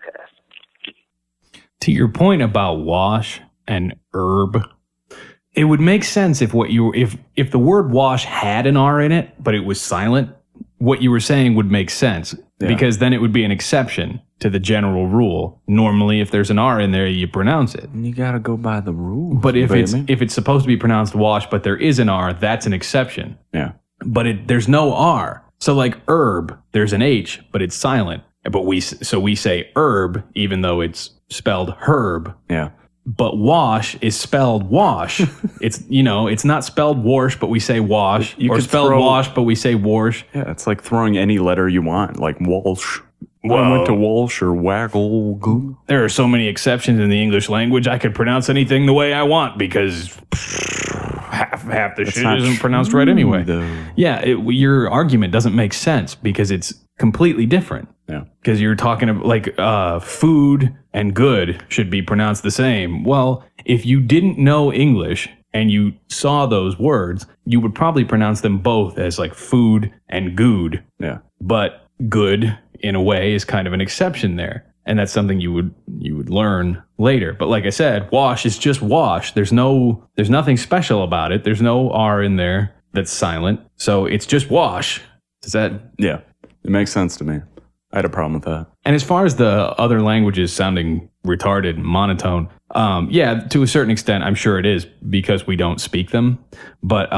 podcast. To your point about wash and herb, it would make sense if if the word wash had an R in it, but it was silent, what you were saying would make sense. Yeah. Because then it would be an exception to the general rule. Normally, if there's an R in there, you pronounce it. And you got to go by the rules. But if it's supposed to be pronounced wash, but there is an R, that's an exception. Yeah. But there's no R. So like herb, there's an H, but it's silent. But we say herb, even though it's spelled herb. Yeah. But wash is spelled wash. It's not spelled warsh, but we say wash. Or spelled wash, but we say warsh. Yeah, it's like throwing any letter you want, like Walsh. I went to Walsh or Waggle. There are so many exceptions in the English language. I could pronounce anything the way I want because half the shit isn't pronounced right anyway. Yeah, your argument doesn't make sense because it's completely different. Yeah, because you're talking about like food and good should be pronounced the same. Well, if you didn't know English and you saw those words, you would probably pronounce them both as like food and good. Yeah, but good in a way is kind of an exception there, and that's something you would learn later. But like I said, wash is just wash. There's nothing special about it. There's no R in there that's silent, so it's just wash. Does that? Yeah, it makes sense to me. I had a problem with that. And as far as the other languages sounding retarded and monotone, yeah, to a certain extent, I'm sure it is because we don't speak them. But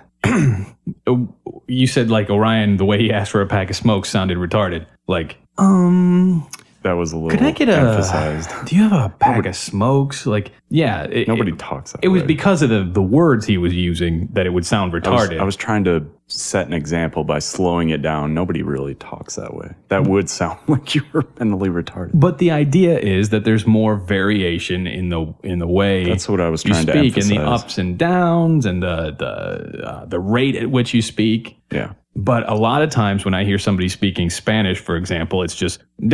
you said like Orion, the way he asked for a pack of smokes sounded retarded. Like, that was a little could I get emphasized. Do you have a pack of smokes? Like, yeah. Nobody talks that way. It was way. because of the words he was using that it would sound retarded. I was trying to set an example by slowing it down. Nobody really talks that way. That would sound like you were mentally retarded. But the idea is that there's more variation in the way that's what I was trying to emphasize. And the ups and downs and the rate at which you speak. Yeah. But a lot of times when I hear somebody speaking Spanish, for example, it's just it's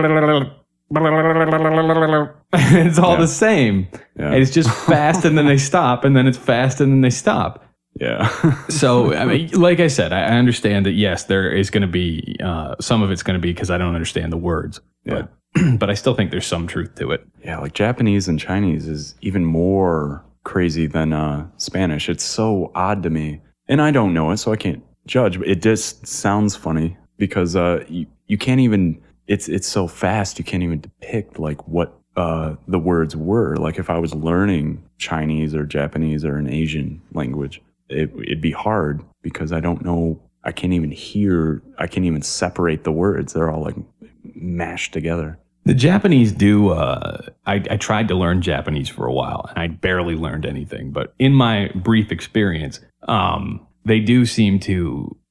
all the same. Yeah. It's just fast and then they stop, and then it's fast and then they stop. Yeah. So, I mean, like I said, I understand that, yes, there is going to be some of it's going to be because I don't understand the words. Yeah. But I still think there's some truth to it. Yeah, like Japanese and Chinese is even more crazy than Spanish. It's so odd to me. And I don't know it, so I can't judge. But it just sounds funny because you can't even, it's so fast, you can't even depict like what the words were. Like if I was learning Chinese or Japanese or an Asian language, it'd be hard because I don't know, I can't even separate the words. They're all like mashed together. The Japanese do, I tried to learn Japanese for a while and I barely learned anything, but in my brief experience, they do seem to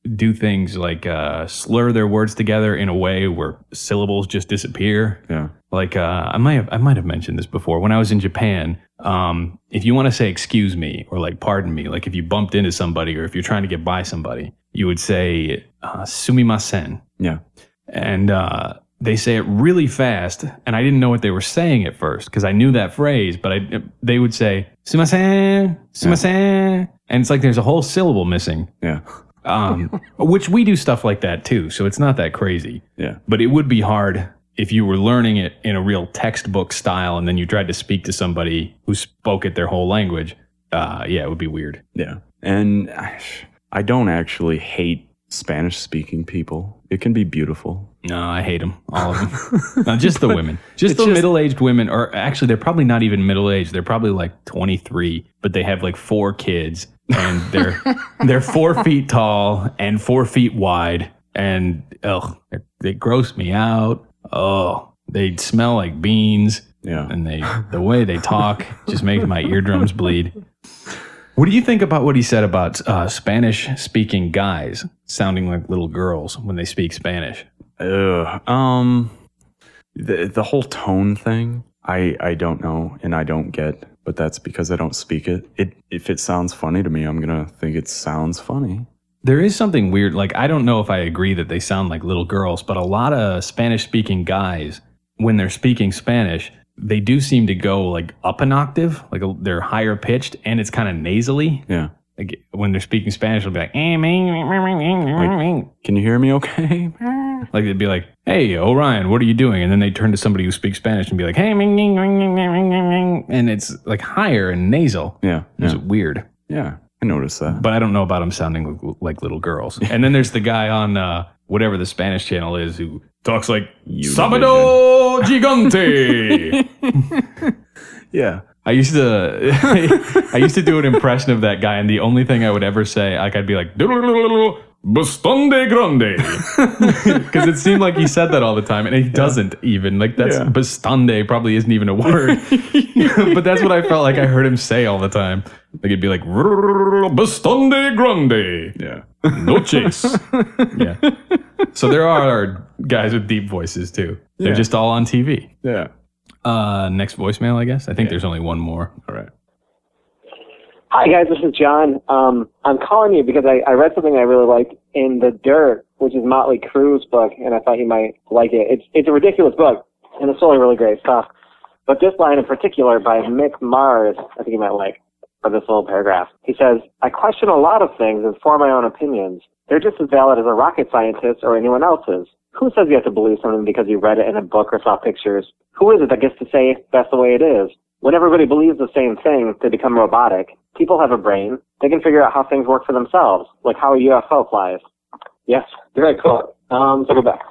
do things like slur their words together in a way where syllables just disappear. Yeah. Like I might have mentioned this before. When I was in Japan, if you want to say excuse me or like pardon me, like if you bumped into somebody or if you're trying to get by somebody, you would say sumimasen. Yeah. And they say it really fast, and I didn't know what they were saying at first because I knew that phrase, but they would say sumimasen, sumimasen, and it's like there's a whole syllable missing. Yeah. Which we do stuff like that too, so it's not that crazy. Yeah. But it would be hard if you were learning it in a real textbook style and then you tried to speak to somebody who spoke it their whole language. It would be weird. Yeah. And I don't actually hate Spanish-speaking people. It can be beautiful. No, I hate them. All of them. Not just the women. Just the middle-aged women. Or actually, they're probably not even middle-aged. They're probably like 23, but they have like 4 kids. And they're 4 feet tall and 4 feet wide. And, they gross me out. Oh, they smell like beans. Yeah. And the way they talk just makes my eardrums bleed. What do you think about what he said about Spanish-speaking guys sounding like little girls when they speak Spanish? The whole tone thing, I don't know and I don't get, but that's because I don't speak it. If it sounds funny to me, I'm gonna think it sounds funny. There is something weird. Like, I don't know if I agree that they sound like little girls, but a lot of Spanish-speaking guys, when they're speaking Spanish, they do seem to go like up an octave, like they're higher pitched, and it's kind of nasally. Yeah. Like when they're speaking Spanish, they'll be like, can you hear me okay? Like they'd be like, hey, Orion, what are you doing? And then they turn to somebody who speaks Spanish and be like, hey, and it's like higher and nasal. Yeah. It's weird. Yeah, I noticed that. But I don't know about them sounding like little girls. And then there's the guy on whatever the Spanish channel is who talks like Sábado Gigante. Yeah. I used to do an impression of that guy, and the only thing I would ever say, like I'd be like, Bastante Grande. Because it seemed like he said that all the time, and he doesn't even. Like, that's Bastante probably isn't even a word. But that's what I felt like I heard him say all the time. Like, it'd be like, Bastante Grande. Yeah. Noches. Yeah. So there are guys with deep voices, too. They're just all on TV. Yeah. Next voicemail, I guess. I think there's only one more. All right. Hi, guys. This is John. I'm calling you because I read something I really liked in The Dirt, which is Motley Crue's book, and I thought you might like it. It's a ridiculous book, and it's totally really great stuff. But this line in particular by Mick Mars, I think you might like, for this little paragraph. He says, I question a lot of things and form my own opinions. They're just as valid as a rocket scientist or anyone else's. Who says you have to believe something because you read it in a book or saw pictures? Who is it that gets to say that's the way it is? When everybody believes the same thing, they become robotic. People have a brain. They can figure out how things work for themselves, like how a UFO flies. Yes, very cool. So go back.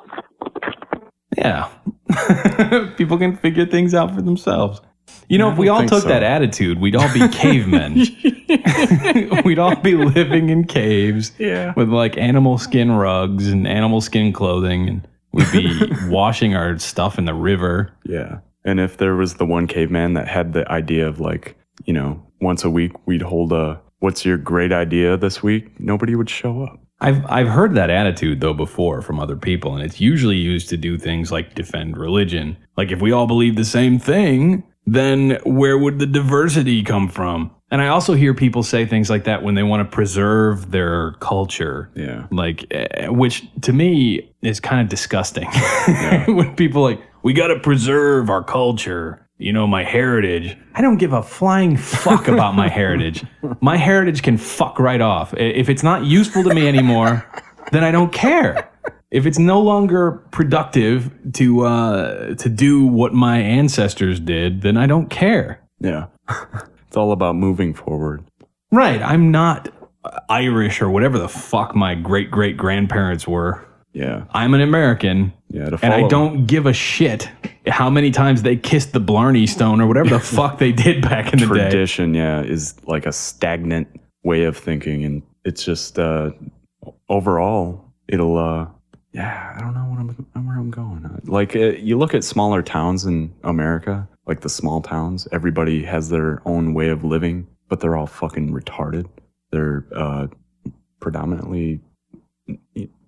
Yeah. People can figure things out for themselves. You know, if we all took that attitude, we'd all be cavemen. We'd all be living in caves with like animal skin rugs and animal skin clothing, and we'd be washing our stuff in the river. Yeah. And if there was the one caveman that had the idea of like, you know, once a week we'd hold a, what's your great idea this week? Nobody would show up. I've heard that attitude, though, before from other people, and it's usually used to do things like defend religion. Like, if we all believe the same thing, then where would the diversity come from? And I also hear people say things like that when they want to preserve their culture. Yeah. Like, which to me is kind of disgusting. Yeah. When people like, we got to preserve our culture. You know, my heritage. I don't give a flying fuck about my heritage. My heritage can fuck right off. If it's not useful to me anymore, then I don't care. If it's no longer productive to do what my ancestors did, then I don't care. Yeah. It's all about moving forward. Right. I'm not Irish or whatever the fuck my great-great-grandparents were. Yeah. I'm an American. Yeah, and I don't give a shit how many times they kissed the Blarney Stone or whatever the fuck they did back in the day. Tradition, is like a stagnant way of thinking. And it's just, overall, it'll, I don't know where I'm going. Like, you look at smaller towns in America, like the small towns, everybody has their own way of living, but they're all fucking retarded. They're predominantly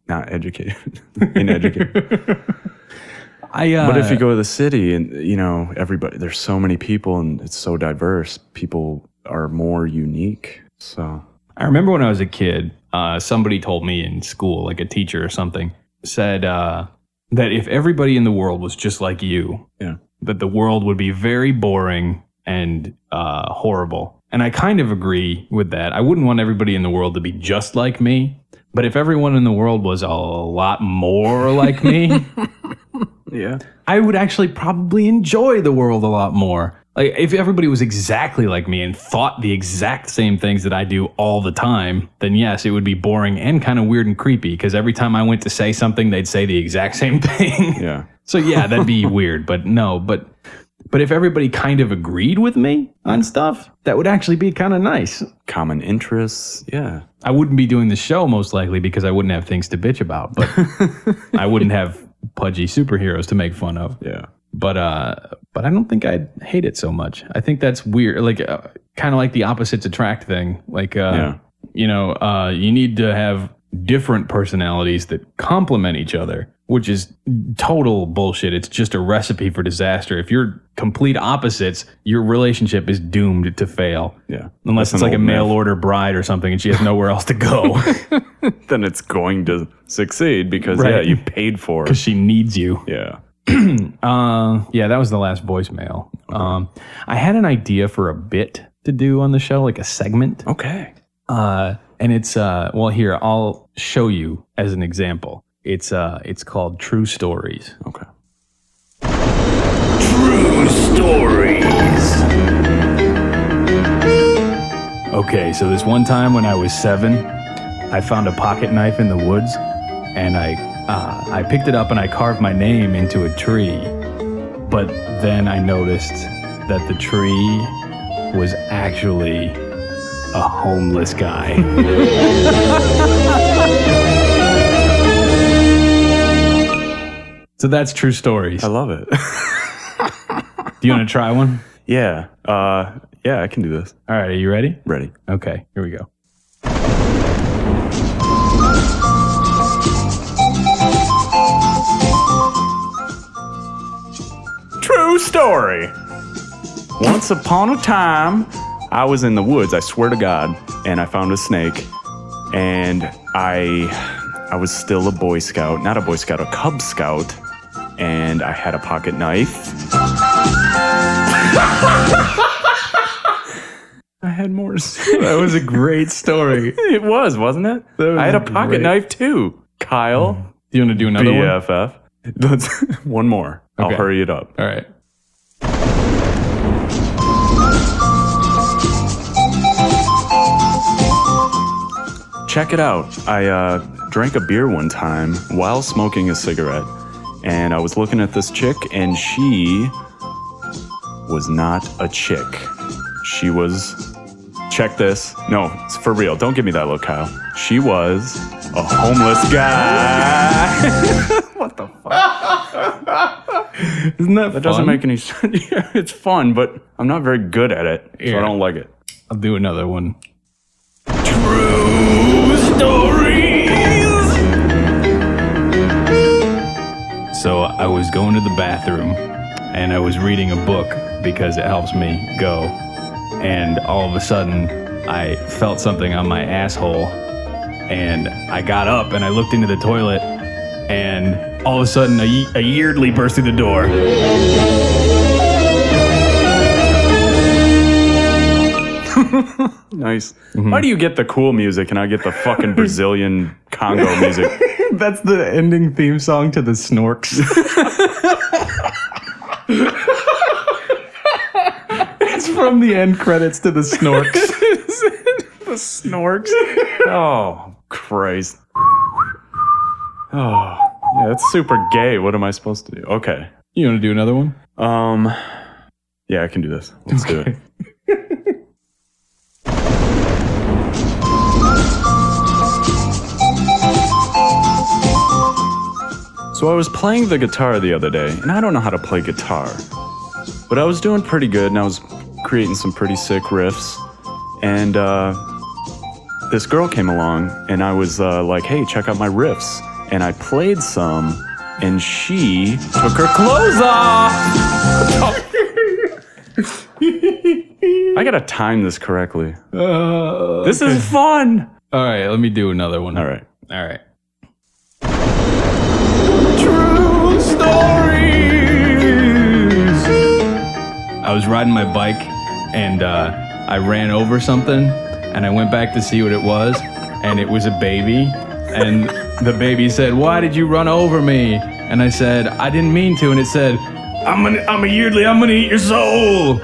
not educated, uneducated. But if you go to the city and, everybody, there's so many people and it's so diverse, people are more unique. So I remember when I was a kid, somebody told me in school, like a teacher or something, said that if everybody in the world was just like you, that the world would be very boring and horrible. And I kind of agree with that. I wouldn't want everybody in the world to be just like me. But if everyone in the world was a lot more like me, I would actually probably enjoy the world a lot more. Like if everybody was exactly like me and thought the exact same things that I do all the time, then yes, it would be boring and kind of weird and creepy because every time I went to say something, they'd say the exact same thing. Yeah. So yeah, that'd be weird. But no, but if everybody kind of agreed with me on stuff, that would actually be kind of nice. Common interests, yeah. I wouldn't be doing the show most likely because I wouldn't have things to bitch about, but I wouldn't have pudgy superheroes to make fun of. Yeah. But I don't think I'd hate it so much. I think that's weird. Like kind of like the opposites attract thing. Like you need to have different personalities that complement each other, which is total bullshit. It's just a recipe for disaster. If you're complete opposites, your relationship is doomed to fail. Yeah. Unless it's like a mail order bride or something and she has nowhere else to go. Then it's going to succeed because, you paid for it. Because she needs you. Yeah. That was the last voicemail. Okay. I had an idea for a bit to do on the show, like a segment. Okay. And it's, here, I'll show you as an example. It's called True Stories. Okay. True Stories. Okay, so this one time when I was 7, I found a pocket knife in the woods, and I picked it up and I carved my name into a tree. But then I noticed that the tree was actually a homeless guy. So that's True Stories. I love it. Do you want to try one? Yeah. I can do this. All right, are you ready? Ready. Okay, here we go. True story. Once upon a time, I was in the woods, I swear to God, and I found a snake. And I was still a Boy Scout. Not a Boy Scout, a Cub Scout. And I had a pocket knife. I had more to say. That was a great story. It was, wasn't it? I had a pocket knife too. Kyle. Do you want to do another one? BFF. Let's one more. Okay. I'll hurry it up. All right. Check it out. I drank a beer one time while smoking a cigarette, and I was looking at this chick, and she was not a chick. She was, check this. No, it's for real. Don't give me that look, Kyle. She was a homeless guy. What the fuck? Isn't that fun? That doesn't make any sense. Yeah, it's fun, but I'm not very good at it, so I don't like it. I'll do another one. True Stories. So I was going to the bathroom and I was reading a book because it helps me go. And all of a sudden I felt something on my asshole and I got up and I looked into the toilet and all of a sudden a Yeardley burst through the door. Nice. Mm-hmm. Why do you get the cool music and I get the fucking Brazilian Congo music? That's the ending theme song to the Snorks. It's from the end credits to the Snorks. The Snorks? Oh, Christ. Oh, yeah, that's super gay. What am I supposed to do? Okay. You want to do another one? Yeah, I can do this. Let's do it. So I was playing the guitar the other day, and I don't know how to play guitar, but I was doing pretty good, and I was creating some pretty sick riffs, and this girl came along, and I was like, hey, check out my riffs, and I played some, and she took her clothes off. I gotta time this correctly. This is fun. All right, let me do another one. All right. True stories. I was riding my bike and I ran over something and I went back to see what it was, and it was a baby, and the baby said, "Why did you run over me?" And I said, "I didn't mean to," and it said, I'm a Yeardley, I'm gonna eat your soul."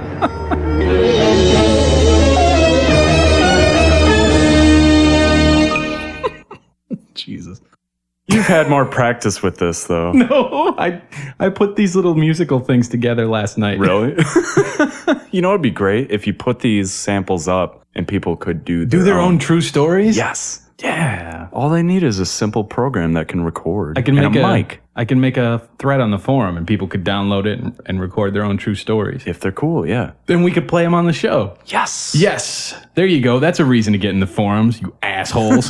Jesus. You've had more practice with this, though. No, I put these little musical things together last night. Really? You know, it'd be great if you put these samples up and people could do their own true stories? Yes. Yeah. All they need is a simple program that can record. I can make a mic. I can make a thread on the forum and people could download it and record their own true stories. If they're cool, yeah. Then we could play them on the show. Yes. Yes. There you go. That's a reason to get in the forums, you assholes.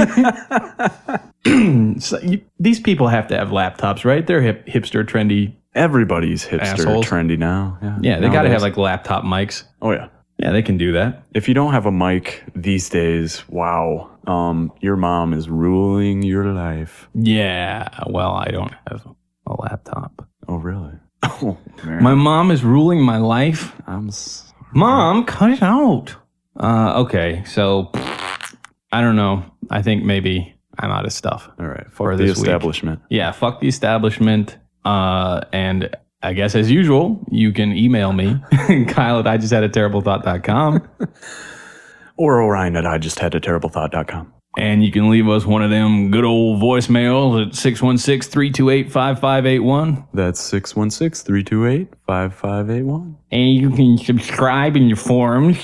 These people have to have laptops, right? They're hipster, trendy. Everybody's hipster, assholes. Trendy now. Yeah, they got to have like laptop mics. Oh, yeah. Yeah, they can do that. If you don't have a mic these days, wow. Your mom is ruling your life. Yeah, well, I don't have a laptop. Oh, really? Oh, man. My mom is ruling my life? I'm sorry. Mom, cut it out. Okay, so I don't know. I think maybe I'm out of stuff. All right, fuck the establishment. Yeah, fuck the establishment. And I guess as usual, you can email me, Kyle at IJustHadATerribleThought.com. Or Orion at IJustHadATerribleThought.com. And you can leave us one of them good old voicemails at 616-328-5581. That's 616-328-5581. And you can subscribe in your forums.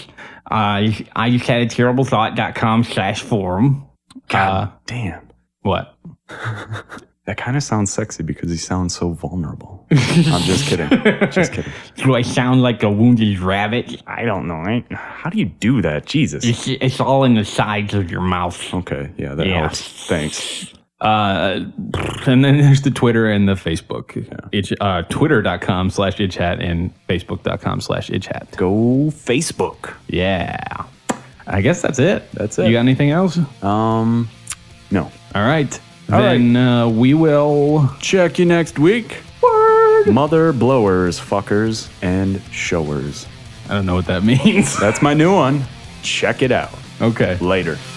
IJustHadATerribleThought.com/forum. God damn. What? That kind of sounds sexy because he sounds so vulnerable. I'm just kidding. Just kidding. Do I sound like a wounded rabbit? I don't know. How do you do that? Jesus. It's all in the sides of your mouth. Okay. Yeah, that helps. Thanks. And then there's the Twitter and the Facebook. Yeah. Twitter.com/idchat and Facebook.com/idchat. Go Facebook. Yeah. I guess that's it. That's it. You got anything else? No. All right. All then we will check you next week. Word. Mother blowers, fuckers, and showers. I don't know what that means. That's my new one. Check it out. Okay. Later.